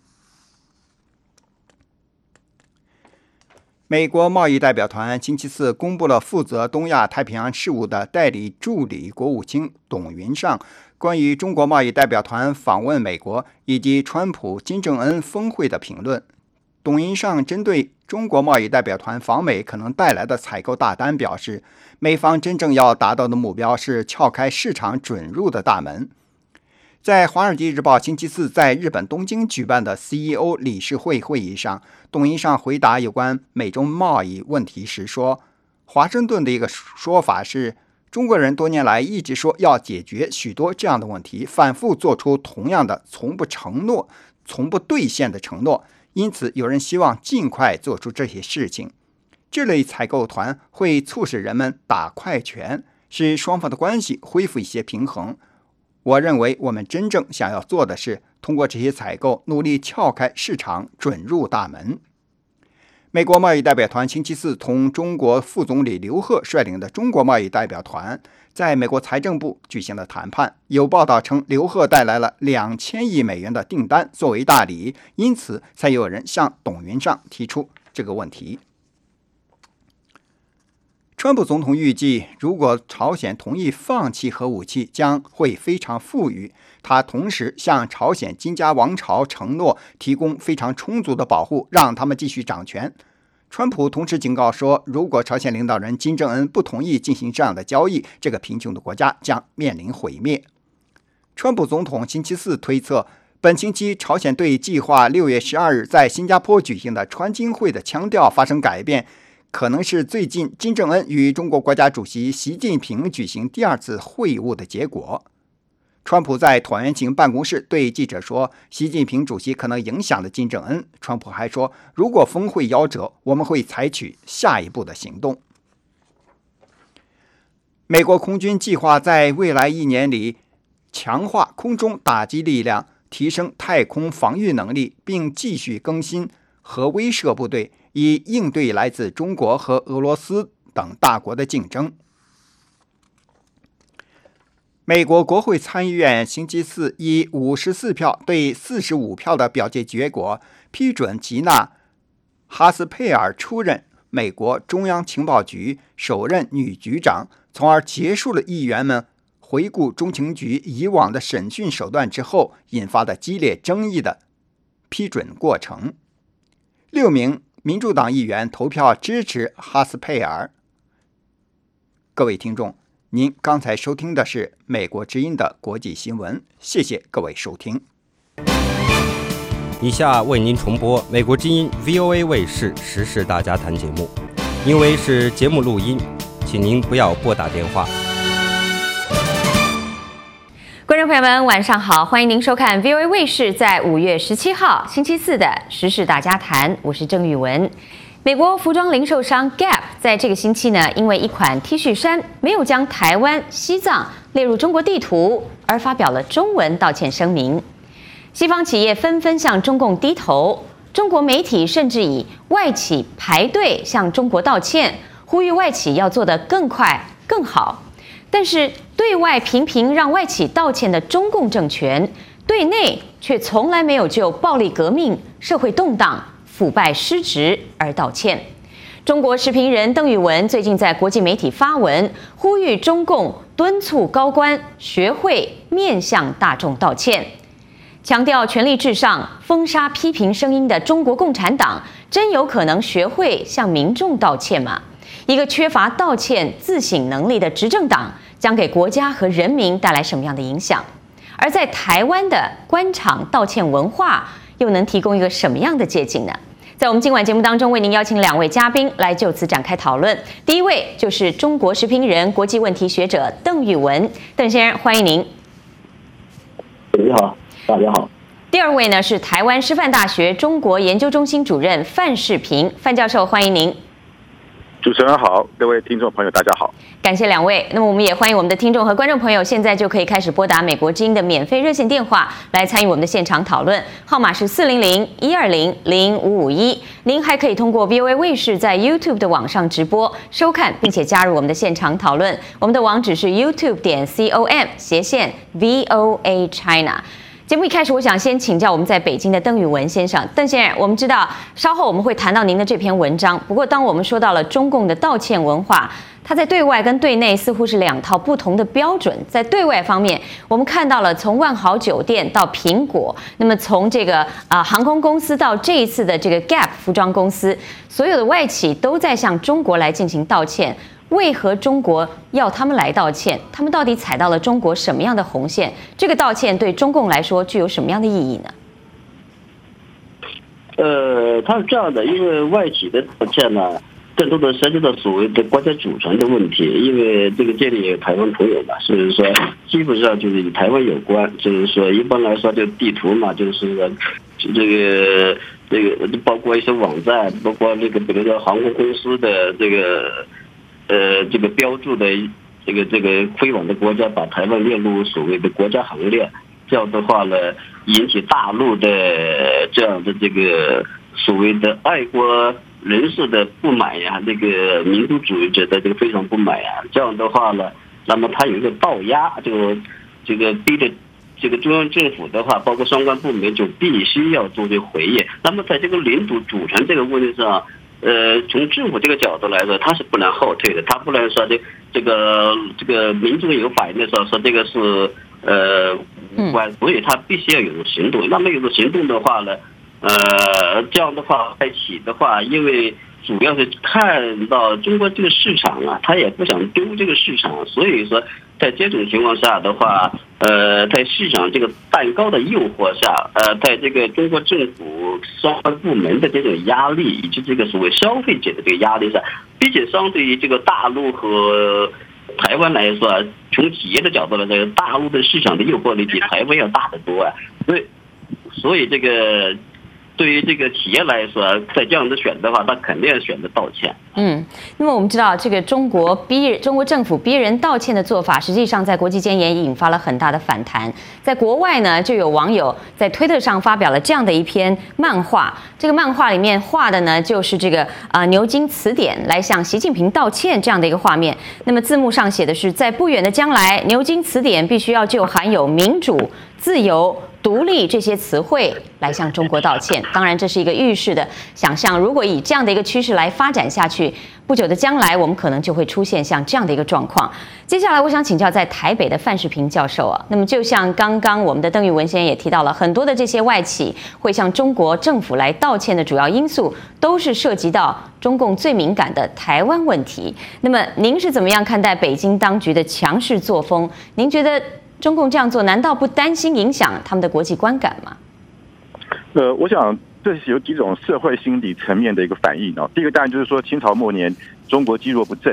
Speaker 3: 美国贸易代表团星期四公布了负责东亚太平洋事务的代理助理国务卿董云尚关于中国贸易代表团访问美国以及川普金正恩峰会的评论。董云尚针对中国贸易代表团访美可能带来的采购大单表示，美方真正要达到的目标是撬开市场准入的大门。在《华尔街日报》星期四在日本东京举办的 CEO 理事会会议上，董云尚回答有关美中贸易问题时说，华盛顿的一个说法是，中国人多年来一直说要解决许多这样的问题，反复做出同样的从不兑现的承诺，因此有人希望尽快做出这些事情。这类采购团会促使人们打快拳，使双方的关系恢复一些平衡。我认为我们真正想要做的是通过这些采购努力撬开市场准入大门。美国贸易代表团星期四同中国副总理刘鹤率领的中国贸易代表团在美国财政部举行了谈判。有报道称，刘鹤带来了2000亿美元的订单作为大礼，因此才有人向董云尚提出这个问题。川普总统预计，如果朝鲜同意放弃核武器，将会非常富裕。他同时向朝鲜金家王朝承诺提供非常充足的保护，让他们继续掌权。川普同时警告说，如果朝鲜领导人金正恩不同意进行这样的交易，这个贫穷的国家将面临毁灭。川普总统星期四推测，本星期朝鲜对计划6月12日在新加坡举行的川金会的腔调发生改变，可能是最近金正恩与中国国家主席习近平举行第2次会晤的结果。川普在椭圆形办公室对记者说，习近平主席可能影响了金正恩。川普还说，如果峰会夭折，我们会采取下一步的行动。美国空军计划在未来1年里强化空中打击力量，提升太空防御能力，并继续更新核威慑部队，以应对来自中国和俄罗斯等大国的竞争。美国国会参议院星期四以54票对45票的表决结果，批准吉娜·哈斯佩尔出任美国中央情报局首任女局长，从而结束了议员们回顾中情局以往的审讯手段之后引发的激烈争议的批准过程。6名民主党议员投票支持哈斯佩尔。各位听众，您刚才收听的是美国之音的国际新闻，谢谢各位收听。
Speaker 2: 以下为您重播美国之音 VOA 卫视时事大家谈节目，因为是节目录音， 请您不要拨打电话。
Speaker 14: 观众朋友们，晚上好，欢迎您收看 VOA 卫视在5月17号星期四的时事大家谈，我是郑玉文。美国服装零售商 Gap 在这个星期呢，因为一款 T 恤衫没有将台湾、西藏列入中国地图，而发表了中文道歉声明。西方企业纷纷向中共低头，中国媒体甚至以外企排队向中国道歉，呼吁外企要做得更快、更好。但是对外频频让外企道歉的中共政权，对内却从来没有就暴力革命、社会动荡、腐败失职而道歉。中国时评人邓宇文最近在国际媒体发文，呼吁中共敦促高官学会面向大众道歉，强调权力至上、封杀批评声音的中国共产党，真有可能学会向民众道歉吗？一个缺乏道歉自省能力的执政党，将给国家和人民带来什么样的影响？而在台湾的官场道歉文化，又能提供一个什么样的借鉴呢？在我们今晚节目当中，为您邀请2位嘉宾来就此展开讨论。第一位就是中国时评人、国际问题学者邓宇文，邓先生，欢迎您。
Speaker 21: 你好，大家好。
Speaker 14: 第二位呢是台湾师范大学中国研究中心主任范世平，范教授，欢迎您。
Speaker 22: 主持人好，各位听众朋友大家好，
Speaker 14: 感谢2位。那么我们也欢迎我们的听众和观众朋友，现在就可以开始拨打美国之音的免费热线电话来参与我们的现场讨论，号码是400-120-0551。您还可以通过 VOA 卫视在 YouTube 的网上直播收看，并且加入我们的现场讨论。我们的网址是 youtube.com/VOA China。节目一开始，我想先请教我们在北京的邓宇文先生。邓先生，我们知道稍后我们会谈到您的这篇文章。不过，当我们说到了中共的道歉文化，它在对外跟对内似乎是2套不同的标准。在对外方面，我们看到了从万豪酒店到苹果，那么从这个航空公司到这一次的这个 Gap 服装公司，所有的外企都在向中国来进行道歉。为何中国要他们来道歉？他们到底踩到了中国什么样的红线？这个道歉对中共来说具有什么样的意义呢？
Speaker 21: 它是这样的，因为外企的道歉呢，更多的涉及到所谓的国家主权的问题。因为这个这里有台湾朋友嘛，所以说基本上就是与台湾有关。就是说一般来说就地图嘛，就是说这个包括一些网站，包括那个比如说航空公司的这个标注的这个飞往的国家，把台湾列入所谓的国家行列，这样的话呢，引起大陆的这样的这个所谓的爱国人士的不满呀，这个民族主义者的这个非常不满呀，这样的话呢，那么他有一个倒压，就这个逼着这个中央政府的话，包括相关部门就必须要做这个回应。那么在这个领土主权这个问题上，从政府这个角度来说，他是不能后退的，他不能说这个民众有反应的时候说这个是无关，所以他必须要有行动。那么有行动的话呢，这样的话外企的话，因为主要是看到中国这个市场啊，他也不想丢这个市场，所以说在这种情况下的话，在市场这个蛋糕的诱惑下，在这个中国政府相关部门的这种压力，以及这个所谓消费者的这个压力上，毕竟相对于这个大陆和台湾来说，从企业的角度来说，大陆的市场的诱惑力比台湾要大得多啊，所以这个。对于这个企业来说，在这样的选的话，他肯定要选择道歉。
Speaker 14: 那么我们知道，这个中国政府逼人道歉的做法，实际上在国际间也引发了很大的反弹。在国外呢，就有网友在推特上发表了这样的一篇漫画。这个漫画里面画的呢，就是这个牛津词典来向习近平道歉这样的一个画面。那么字幕上写的是，在不远的将来，牛津词典必须要就含有民主、自由、独立这些词汇来向中国道歉。当然，这是一个预示的想象。如果以这样的一个趋势来发展下去，不久的将来，我们可能就会出现像这样的一个状况。接下来，我想请教在台北的范世平教授啊。那么，就像刚刚我们的邓玉文先生也提到了，很多的这些外企会向中国政府来道歉的主要因素，都是涉及到中共最敏感的台湾问题。那么，您是怎么样看待北京当局的强势作风？您觉得中共这样做，难道不担心影响他们的国际观感吗？
Speaker 22: 我想这是有几种社会心理层面的一个反应哦。第一个当然就是说，清朝末年中国积弱不振，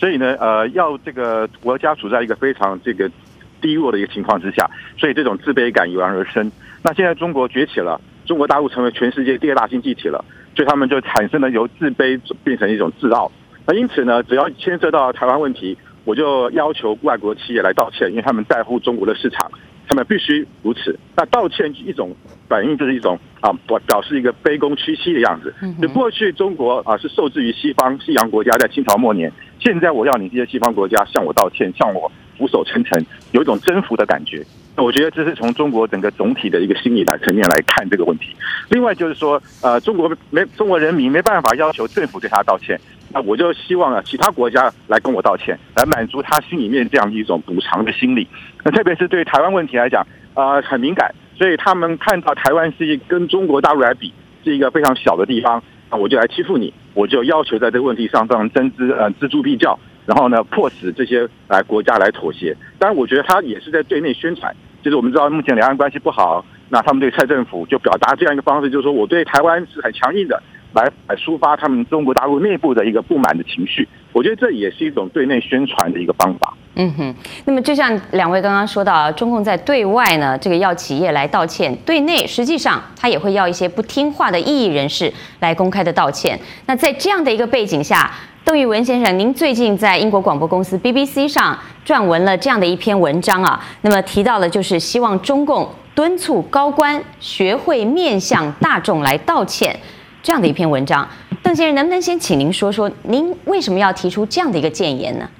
Speaker 22: 所以呢，要这个国家处在一个非常这个低落的一个情况之下，所以这种自卑感油然而生。那现在中国崛起了，中国大陆成为全世界第2大经济体了，所以他们就产生了由自卑变成一种自傲。那因此呢，只要牵涉到台湾问题，我就要求外国企业来道歉，因为他们在乎中国的市场，他们必须如此。那道歉一种反应就是一种表示一个卑躬屈膝的样子。就过去中国是受制于西洋国家，在清朝末年，现在我要你这些西方国家向我道歉，向我俯首称臣，有一种征服的感觉。我觉得这是从中国整个总体的一个心理层面来看这个问题。另外就是说，中国人民没办法要求政府对他道歉，那我就希望其他国家来跟我道歉，来满足他心里面这样一种补偿的心理。那特别是对台湾问题来讲，很敏感，所以他们看到台湾是跟中国大陆来比是一个非常小的地方，那我就来欺负你，我就要求在这个问题上锱铢必较。然后呢，迫使这些国家来妥协。当然，我觉得他也是在对内宣传，就是我们知道目前两岸关系不好，那他们对蔡政府就表达这样一个方式，就是说我对台湾是很强硬的，来抒发他们中国大陆内部的一个不满的情绪。我觉得这也是一种对内宣传的一个方法。
Speaker 1: 那么就像两位刚刚说到，中共在对外呢，这个要企业来道歉；对内实际上他也会要一些不听话的异议人士来公开的道歉。那在这样的一个背景下，邓玉文先生，您最近在英国广播公司 BBC 上撰文了这样的一篇文章啊，那么提到了就是希望中共敦促高官学会面向大众来道歉这样的一篇文章。邓先生，能不能先请您说说，您为什么要提出这样的一个谏言呢？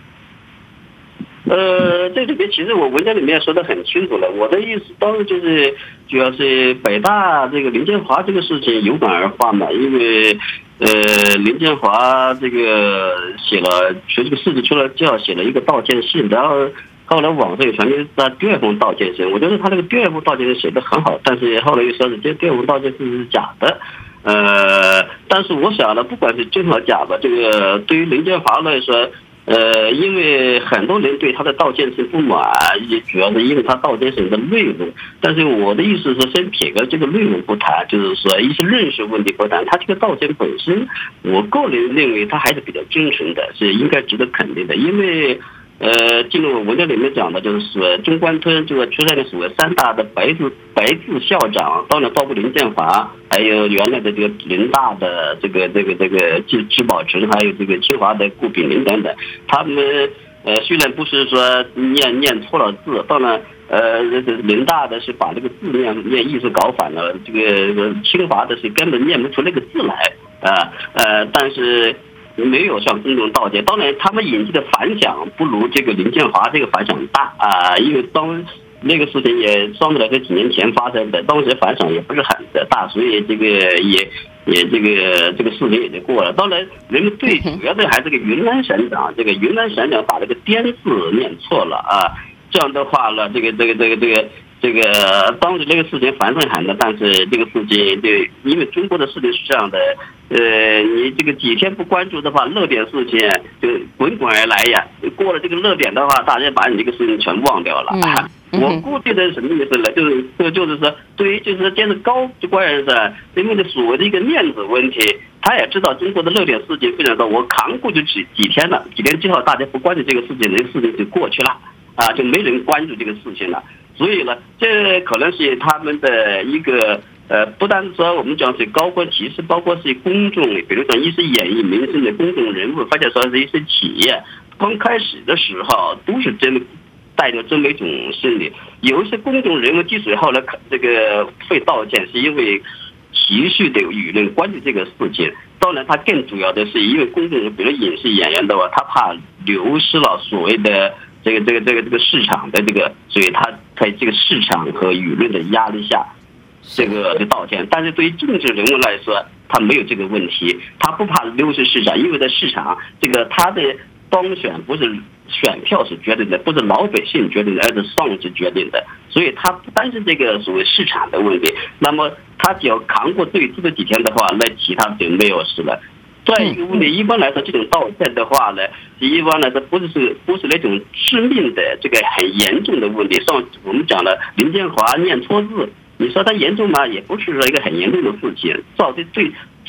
Speaker 21: 这里面其实我文章里面说得很清楚了，我的意思当然就是主要是北大这个林建华这个事情有感而发嘛，因为林建华这个写了随这个事情出来之后写了一个道歉信，然后后来网上也传出他第2封道歉信，我觉得他那个第2封道歉信写得很好，但是后来又说是这第2封道歉信是假的。但是我想呢，不管是真和假吧，这个对于林建华来说，因为很多人对他的道歉信不满，也主要是因为他道歉信的内容。但是我的意思是，先撇开这个内容不谈，就是说一些认识问题不谈，他这个道歉本身，我个人认为他还是比较真诚的，是应该值得肯定的。因为进入文章里面讲的就是说，中关村这个出现的所谓3大的白字校长，当然包括林建华，还有原来的这个人大的这个季宝成，还有这个清华的顾炳林等等，他们虽然不是说念错了字，当然人大的是把这个字念意思搞反了，这个清华的是根本念不出那个字来但是没有向公众道歉。当然他们引起的反响不如这个林建华这个反响大因为那个事情也相对来说几年前发生的，当时反响也不是很大，所以这个也这个事情也就过了。当然人们最主要的还是这个云南省长，这个云南省长把这个滇字念错了这样的话呢，这个当时这个事情反响很大，但是这个事情就因为中国的事情是这样的，你这个几天不关注的话，热点事情就滚滚而来呀。过了这个热点的话，大家把你这个事情全忘掉了。我估计的什么意思呢？就是说，对于就是见着高官人士，因为所谓的一个面子问题，他也知道中国的热点事情非常多，我扛过去几天了，几天之后大家不关注这个事情，这个事情就过去了就没人关注这个事情了。所以呢，这可能是他们的一个不单说我们讲是高官，其实包括是公众，比如说一些演艺明星的公众人物，或者说是一些企业，刚开始的时候都是真的带着这么一种心理。有一些公众人物之所以后来这个会道歉，是因为持续的舆论关注这个事情。当然，他更主要的是因为公众人物，比如影视演员的话，他怕流失了所谓的这个市场的这个，所以他在这个市场和舆论的压力下，这个道歉。但是对于政治人物来说，他没有这个问题，他不怕流失市场，因为在市场这个他的当选不是选票是决定的，不是老百姓决定的，而是上级决定的，所以他不单是这个所谓市场的问题，那么他只要扛过最初的几天的话，那其他就没有事了。再一个问题，一般来说这种道歉的话呢，一般来说不是那种致命的这个很严重的问题。像我们讲的林建华念错字，你说他严重吗？也不是说一个很严重的事情，造成最几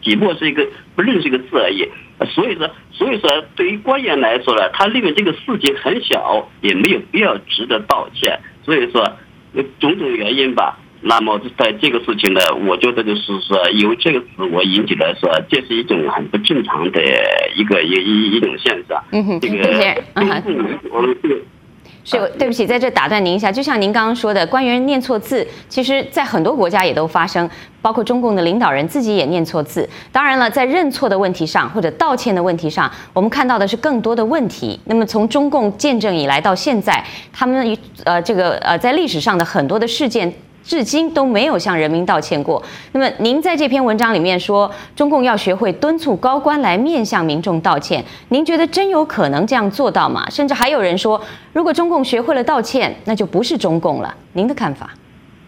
Speaker 21: 只不过是一个不认识一个字而已。所以说，对于官员来说呢，他认为这个事情很小，也没有必要值得道歉。所以说，种种原因吧。那么在这个事情呢，我觉得就是说，由这个自我引起来说，这是一种很不正常的一种现象。这个
Speaker 1: 是，对不起，在这打断您一下。就像您刚刚说的，官员念错字，其实在很多国家也都发生，包括中共的领导人自己也念错字。当然了，在认错的问题上或者道歉的问题上，我们看到的是更多的问题。那么从中共建政以来到现在，他们在历史上的很多的事件，至今都没有向人民道歉过。那么您在这篇文章里面说，中共要学会敦促高官来面向民众道歉，您觉得真有可能这样做到吗？甚至还有人说，如果中共学会了道歉，那就不是中共了。您的看法？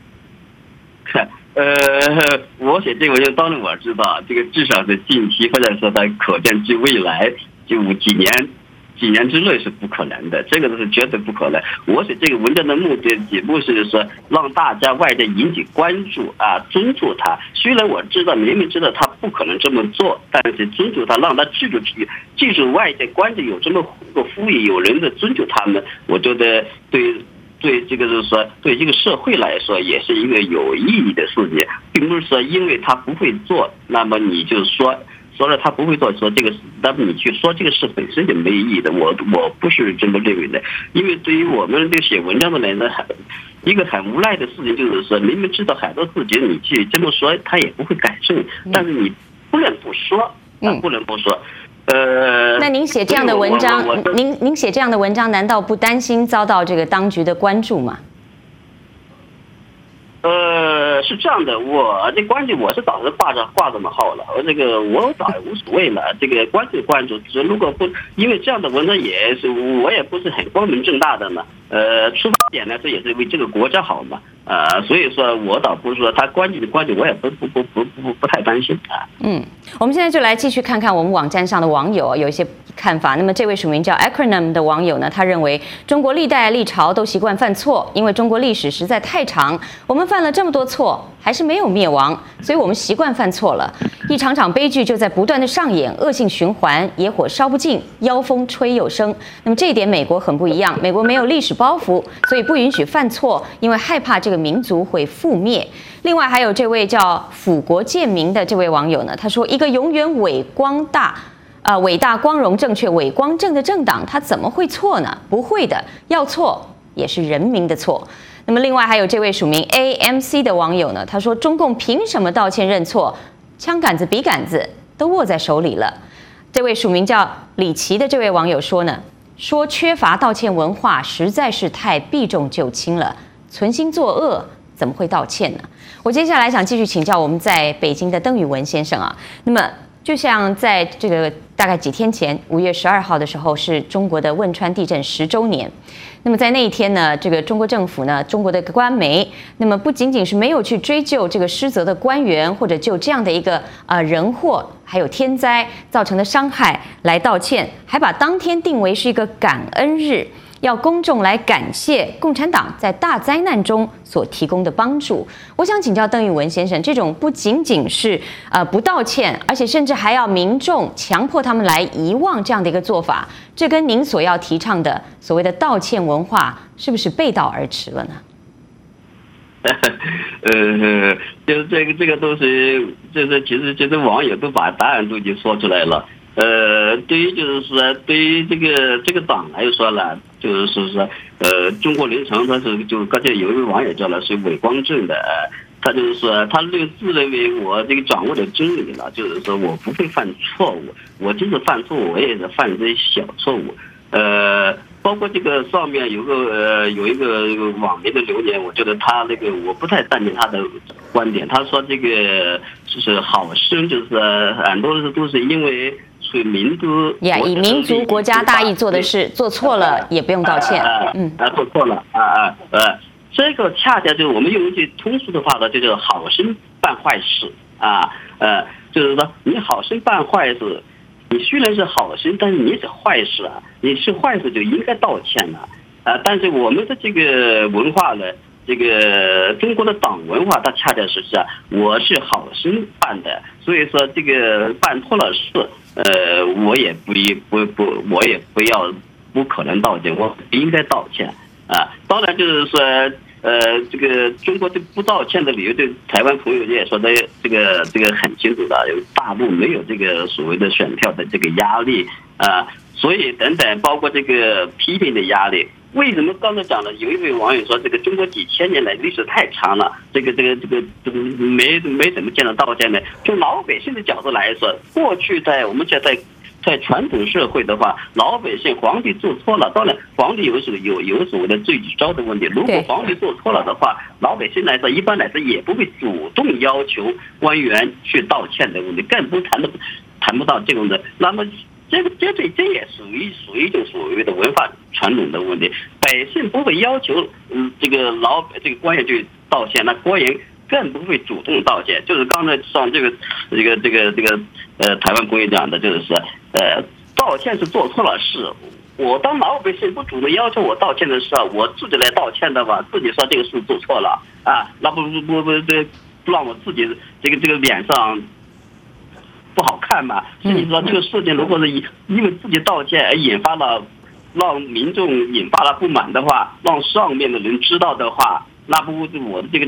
Speaker 21: 我写这个文章，当然我知道，这个至少是近期或者说在可见之未来就几年之内是不可能的，这个是绝对不可能。我写这个文章的目的只不过是说让大家外界引起关注啊，尊重他。虽然我知道明明知道他不可能这么做，但是尊重他，让他记住外界关注有这么个呼吁，有人的尊重他们，我觉得对这个就是说对这个社会来说也是一个有意义的事情，并不是说因为他不会做，那么你就说了他不会做，说这个，那么你去说这个事本身就没意义的。我不是这么认为的，因为对于我们这写文章的人呢，一个很无奈的事情就是说，明明知道很多事情你去这么说，他也不会改正，但是你不能不说，不能不说。
Speaker 1: 那您写这样的文章，您写这样的文章，难道不担心遭到这个当局的关注吗？
Speaker 21: 是这样的，我这关注我是早就挂这么号了，我早也无所谓了。这个关注，如果不因为这样的文章也是我也不是很光明正大的嘛。出发点呢，这也是为这个国家好嘛。所以说我倒不是说他关注，我也不太担心啊。
Speaker 1: 我们现在就来继续看看我们网站上的网友有一些看法。那么这位署名叫 Acronym 的网友呢，他认为中国历代历朝都习惯犯错，因为中国历史实在太长，我们犯了这么多错，还是没有灭亡，所以我们习惯犯错了。一场场悲剧就在不断的上演，恶性循环，野火烧不尽，妖风吹又生。那么这一点美国很不一样，美国没有历史包袱，所以不允许犯错，因为害怕这个民族会覆灭。另外还有这位叫辅国建民的这位网友呢，他说一个永远伟大、光荣、正确、伟光正的政党，他怎么会错呢？不会的，要错也是人民的错。那么另外还有这位署名 AMC 的网友呢，他说中共凭什么道歉认错？枪杆子、笔杆子都握在手里了。这位署名叫李琦的这位网友说呢，说缺乏道歉文化实在是太避重就轻了，存心作恶怎么会道歉呢？我接下来想继续请教我们在北京的邓宇文先生啊。那么就像在这个大概几天前，5月12号的时候是中国的汶川地震10周年。那么在那一天呢，这个中国政府呢，中国的官媒，那么不仅仅是没有去追究这个失责的官员，或者就这样的一个人祸还有天灾造成的伤害来道歉，还把当天定为是一个感恩日，要公众来感谢共产党在大灾难中所提供的帮助。我想请教邓玉文先生，这种不仅仅是不道歉，而且甚至还要民众强迫他们来遗忘这样的一个做法，这跟您所要提倡的所谓的道歉文化是不是背道而驰了呢？
Speaker 21: 就是这个都是，就是其实网友都把答案都已经说出来了。对于就是说，对于这个党来说呢，就是说，中国凌晨他是就刚才有一位网友叫了是伪光正的，他就是说他自认为我这个掌握了真理了，就是说我不会犯错误，我即使犯错误，我也是犯这些小错误，包括这个上面有一个网民的留言，我觉得他我不太赞成他的观点。他说这个就是好生，就是很多人都是因为属于民族
Speaker 1: 以民族国家大义做的事，做错了也不用道歉。
Speaker 21: 做错了这个恰恰就是我们用一句通俗的话呢，就叫好生办坏事就是说你好生办坏事。你虽然是好心，但是你是坏事啊！你是坏事就应该道歉了，但是我们的这个文化呢， 这个中国的党文化，它恰恰是我是好心办的，所以说这个办错了事，我也不可能道歉，我不应该道歉啊。当然就是说，这个中国不道歉的理由，对台湾朋友也说的这个很清楚的，大陆没有这个所谓的选票的这个压力啊，所以等等，包括这个批评的压力。为什么刚才讲了？有一位网友说，这个中国几千年来历史太长了，这个没怎么见到道歉的。从老百姓的角度来说，过去我们在传统社会的话，老百姓皇帝做错了，当然皇帝有所谓的罪己诏的问题。如果皇帝做错了的话，老百姓来说一般来说也不会主动要求官员去道歉的问题，更不谈不到这种的。那么这也属于一种所谓的文化传统的问题。百姓不会要求这个官员去道歉，那官员更不会主动道歉。就是刚才上这个台湾朋友讲的，就是说道歉是做错了事。我当老百姓不主动要求我道歉的时候，我自己来道歉的话，自己说这个事做错了啊，那不让我自己这个脸上不好看嘛？所以说这个事情如果是因为自己道歉而让民众引发了不满的话，让上面的人知道的话，那不我的这个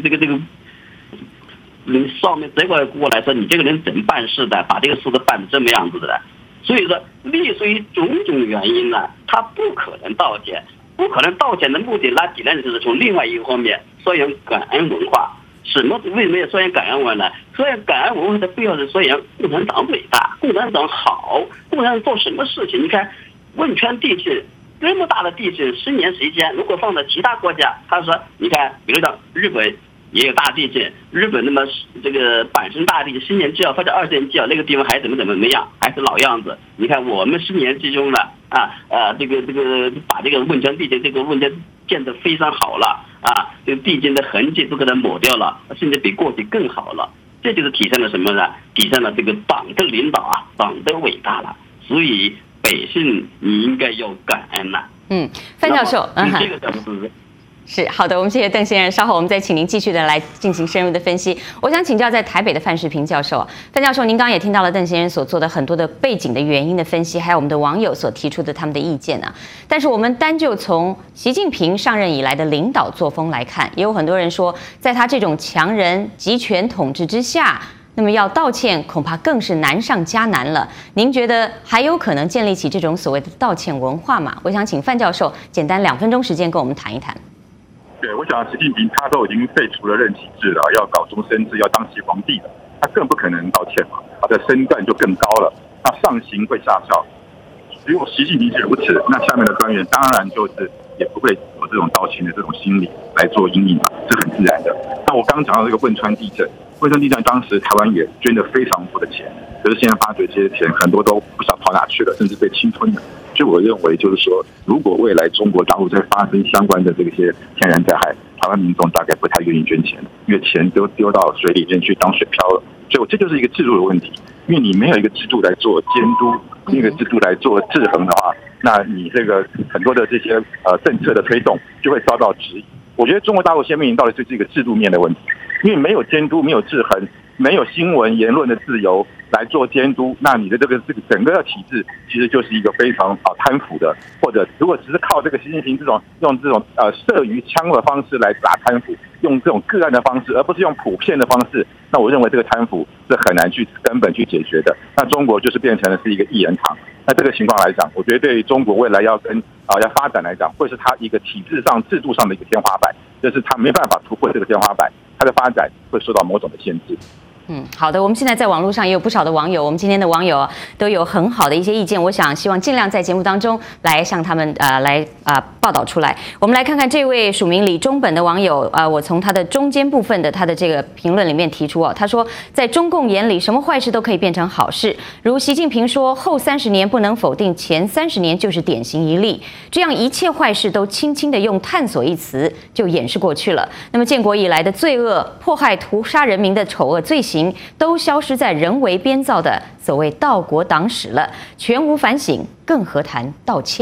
Speaker 21: 上面结果过来说你这个人怎么办事的，把这个事都办成这么样子的。所以说历史于种种原因呢，他不可能道歉。不可能道歉的目的，那既然就是从另外一个方面宣扬感恩文化。为什么要宣扬感恩文呢？宣扬感恩文化的必要是宣扬共产党伟大，共产党好，共产党做什么事情？你看汶川地震这么大的地震，10年时间，如果放在其他国家，他说你看，比如讲日本也有大地震，日本那么这个阪神大地震10年之后或者20年之后，那个地方还怎么样，还是老样子。你看我们10年之中呢，这个把这个汶川地震汶川建得非常好了啊，这个地震的痕迹都给它抹掉了，甚至比过去更好了。这就是体现了什么呢？体现了这个党的领导啊，党的伟大了。所以百姓你应该要感恩呐。
Speaker 1: 范教授，
Speaker 21: 这个
Speaker 1: 是好的，我们谢谢邓先生，稍后我们再请您继续的来进行深入的分析。我想请教在台北的范世平教授，范教授，您刚刚也听到了邓先生所做的很多的背景的原因的分析，还有我们的网友所提出的他们的意见啊。但是我们单就从习近平上任以来的领导作风来看，也有很多人说，在他这种强人集权统治之下，那么要道歉恐怕更是难上加难了。您觉得还有可能建立起这种所谓的道歉文化吗？我想请范教授简单2分钟时间跟我们谈一谈。
Speaker 22: 对，我想习近平他都已经废除了任期制了，要搞终身制，要当起皇帝了，他更不可能道歉嘛，他的身段就更高了，那上行会下效。如果习近平是如此，那下面的官员当然就是也不会有这种道歉的这种心理来做因应嘛，是很自然的。那我刚讲到这个汶川地震当时台湾也捐了非常多的钱，可是现在发觉这些钱很多都不知道跑哪去了，甚至被侵吞了。所以我认为就是说，如果未来中国大陆再发生相关的这些天然灾害，台湾民众大概不太愿意捐钱，因为钱都丢到水里面去当水漂了。所以这就是一个制度的问题，因为你没有一个制度来做监督，一个制度来做制衡的话，那你这个很多的这些政策的推动就会遭到质疑。我觉得中国大陆现在面临到的就是一个制度面的问题，因为没有监督，没有制衡，没有新闻言论的自由来做监督，那你的这个整个体制其实就是一个非常贪腐的，或者如果只是靠这个习近平用这种射鱼枪的方式来打贪腐，用这种个案的方式，而不是用普遍的方式，那我认为这个贪腐是很难去根本去解决的。那中国就是变成了是一个一人堂。那这个情况来讲，我觉得对于中国未来要发展来讲，会是它一个体制上制度上的一个天花板，就是它没办法突破这个天花板，它的发展会受到某种的限制。
Speaker 1: 好的，我们现在在网络上也有不少的网友，我们今天的网友都有很好的一些意见，我希望尽量在节目当中来向他们报道出来。我们来看看这位署名李中本的网友，我从他的中间部分的他的这个评论里面提出他说，在中共眼里，什么坏事都可以变成好事，如习近平说，后30年不能否定前30年就是典型一例，这样一切坏事都轻轻的用探索一词就掩饰过去了。那么建国以来的罪恶、迫害、屠杀人民的丑恶罪行都消失在人为编造的所谓道国党史了，全无反省，更何谈道歉呢？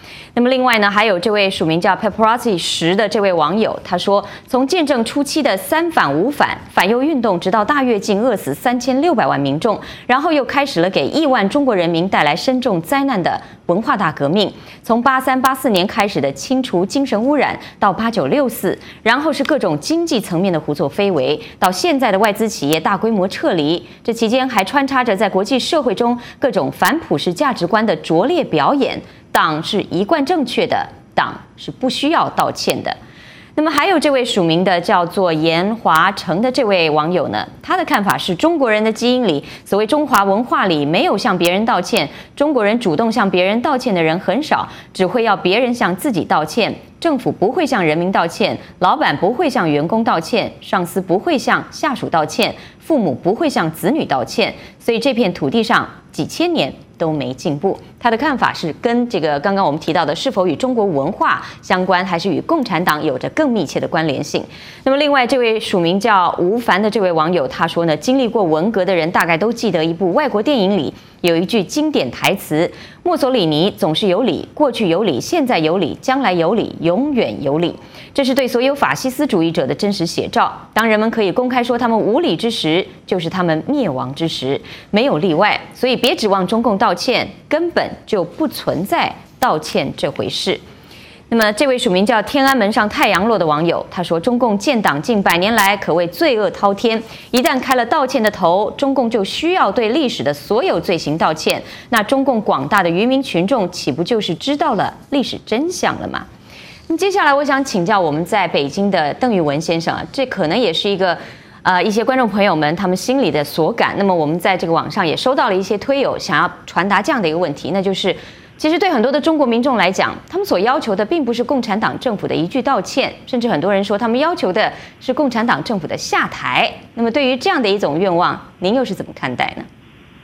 Speaker 1: 那么另外呢，还有这位署名叫 Paparazzi 10的这位网友，他说，从建政初期的3反5反反右运动，直到大跃进饿死3600万民众，然后又开始了给亿万中国人民带来深重灾难的文化大革命。从83、84年开始的清除精神污染，到89、64，然后是各种经济层面的胡作非为，到现在的外资企业大规模撤离。这期间还穿插着在国际社会中各种反普世价值观的拙劣表演。党是一贯正确的，党是不需要道歉的。那么还有这位署名的叫做严华成的这位网友呢，他的看法是中国人的基因里，所谓中华文化里没有向别人道歉，中国人主动向别人道歉的人很少，只会要别人向自己道歉。政府不会向人民道歉，老板不会向员工道歉，上司不会向下属道歉，父母不会向子女道歉，所以这片土地上几千年都没进步。他的看法是跟这个刚刚我们提到的是否与中国文化相关，还是与共产党有着更密切的关联性。那么另外这位署名叫吴凡的这位网友他说呢，经历过文革的人大概都记得一部外国电影里有一句经典台词，墨索里尼总是有理，过去有理，现在有理，将来有理，永远有理。这是对所有法西斯主义者的真实写照。当人们可以公开说他们无理之时，就是他们灭亡之时，没有例外。所以别指望中共道歉，根本就不存在道歉这回事。那么这位署名叫天安门上太阳落的网友他说，中共建党近100年来可谓罪恶滔天，一旦开了道歉的头，中共就需要对历史的所有罪行道歉，那中共广大的渔民群众岂不就是知道了历史真相了吗？那接下来我想请教我们在北京的邓玉文先生啊，这可能也是一个一些观众朋友们他们心里的所感。那么我们在这个网上也收到了一些推友想要传达这样的一个问题，那就是其实对很多的中国民众来讲，他们所要求的并不是共产党政府的一句道歉，甚至很多人说他们要求的是共产党政府的下台。那么对于这样的一种愿望，您又是怎么看待呢？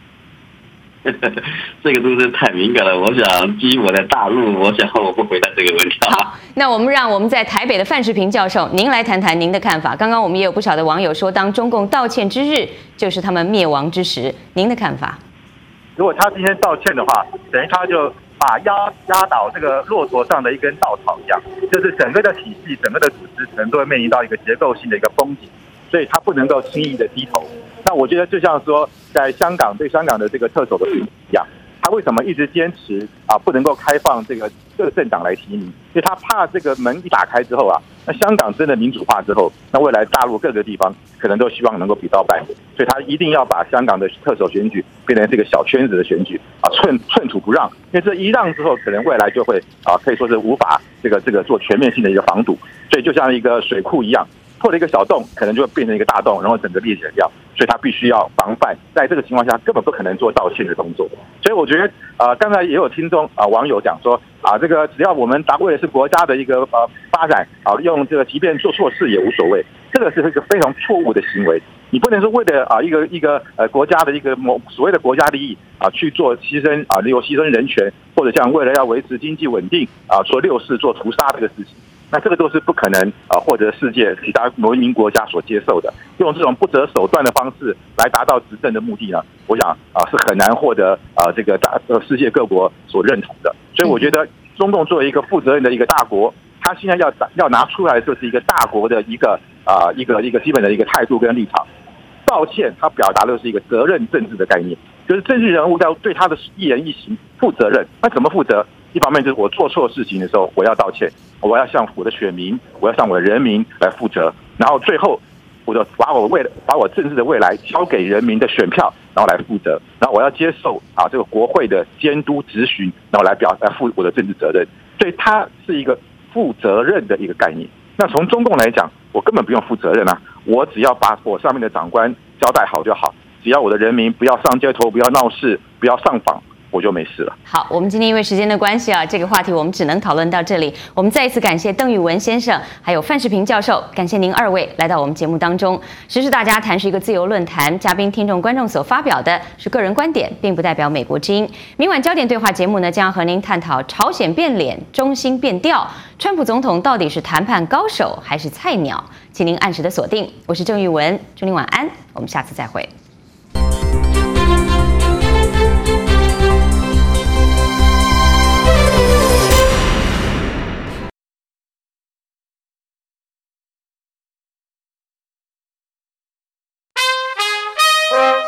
Speaker 21: 这个都是太敏感了，我想基于我在大陆，我想我不回答这个问题。
Speaker 1: 好，那我们让我们在台北的范世平教授，您来谈谈您的看法。刚刚我们也有不少的网友说，当中共道歉之日，就是他们灭亡之时。您的看法？
Speaker 22: 如果他今天道歉的话，等于他就把压倒这个骆驼上的一根稻草一样，就是整个的体系、整个的组织可能都会面临到一个结构性的一个崩解，所以他不能够轻易的低头。那我觉得就像说，在香港对香港的这个特首的一样，他为什么一直坚持不能够开放这个各政党来提名？因为他怕这个门一打开之后那香港真的民主化之后，那未来大陆各个地方可能都希望能够比照办理，所以他一定要把香港的特首选举变成这个小圈子的选举寸土不让，因为这一让之后，可能未来就会可以说是无法这个做全面性的一个防堵，所以就像一个水库一样。破了一个小洞，可能就会变成一个大洞，然后整个裂解掉，所以他必须要防范。在这个情况下，根本不可能做道歉的动作。所以我觉得，刚才也有听众网友讲说，这个只要我们为的是国家的一个发展用这个即便做错事也无所谓，这个是一个非常错误的行为。你不能说为了一个国家的一个所谓的国家利益去做牺牲例如牺牲人权，或者像为了要维持经济稳定做六四做屠杀这个事情。那这个都是不可能或者世界其他文明国家所接受的，用这种不择手段的方式来达到执政的目的呢，我想是很难获得这个世界各国所认同的。所以我觉得中共作为一个负责任的一个大国，他现在要拿出来就是一个大国的一个基本的一个态度跟立场。道歉，它表达的是一个责任政治的概念，就是政治人物要对他的一言一行负责任。那怎么负责？一方面就是我做错事情的时候，我要道歉，我要向我的选民，我要向我的人民来负责。然后最后，我就把我政治的未来交给人民的选票，然后来负责。然后我要接受这个国会的监督质询，然后来负我的政治责任。所以它是一个负责任的一个概念。那从中共来讲，我根本不用负责任我只要把我上面的长官交代好就好，只要我的人民不要上街头，不要闹事，不要上访，我就没事了。好，
Speaker 1: 我们今天因为时间的关系这个话题我们只能讨论到这里。我们再一次感谢邓玉文先生，还有范世平教授，感谢您二位来到我们节目当中。时事大家谈是一个自由论坛，嘉宾、听众、观众所发表的是个人观点，并不代表美国之音。明晚焦点对话节目呢，将要和您探讨朝鲜变脸、中心变调，川普总统到底是谈判高手还是菜鸟？请您按时的锁定。我是郑玉文，祝您晚安，我们下次再会。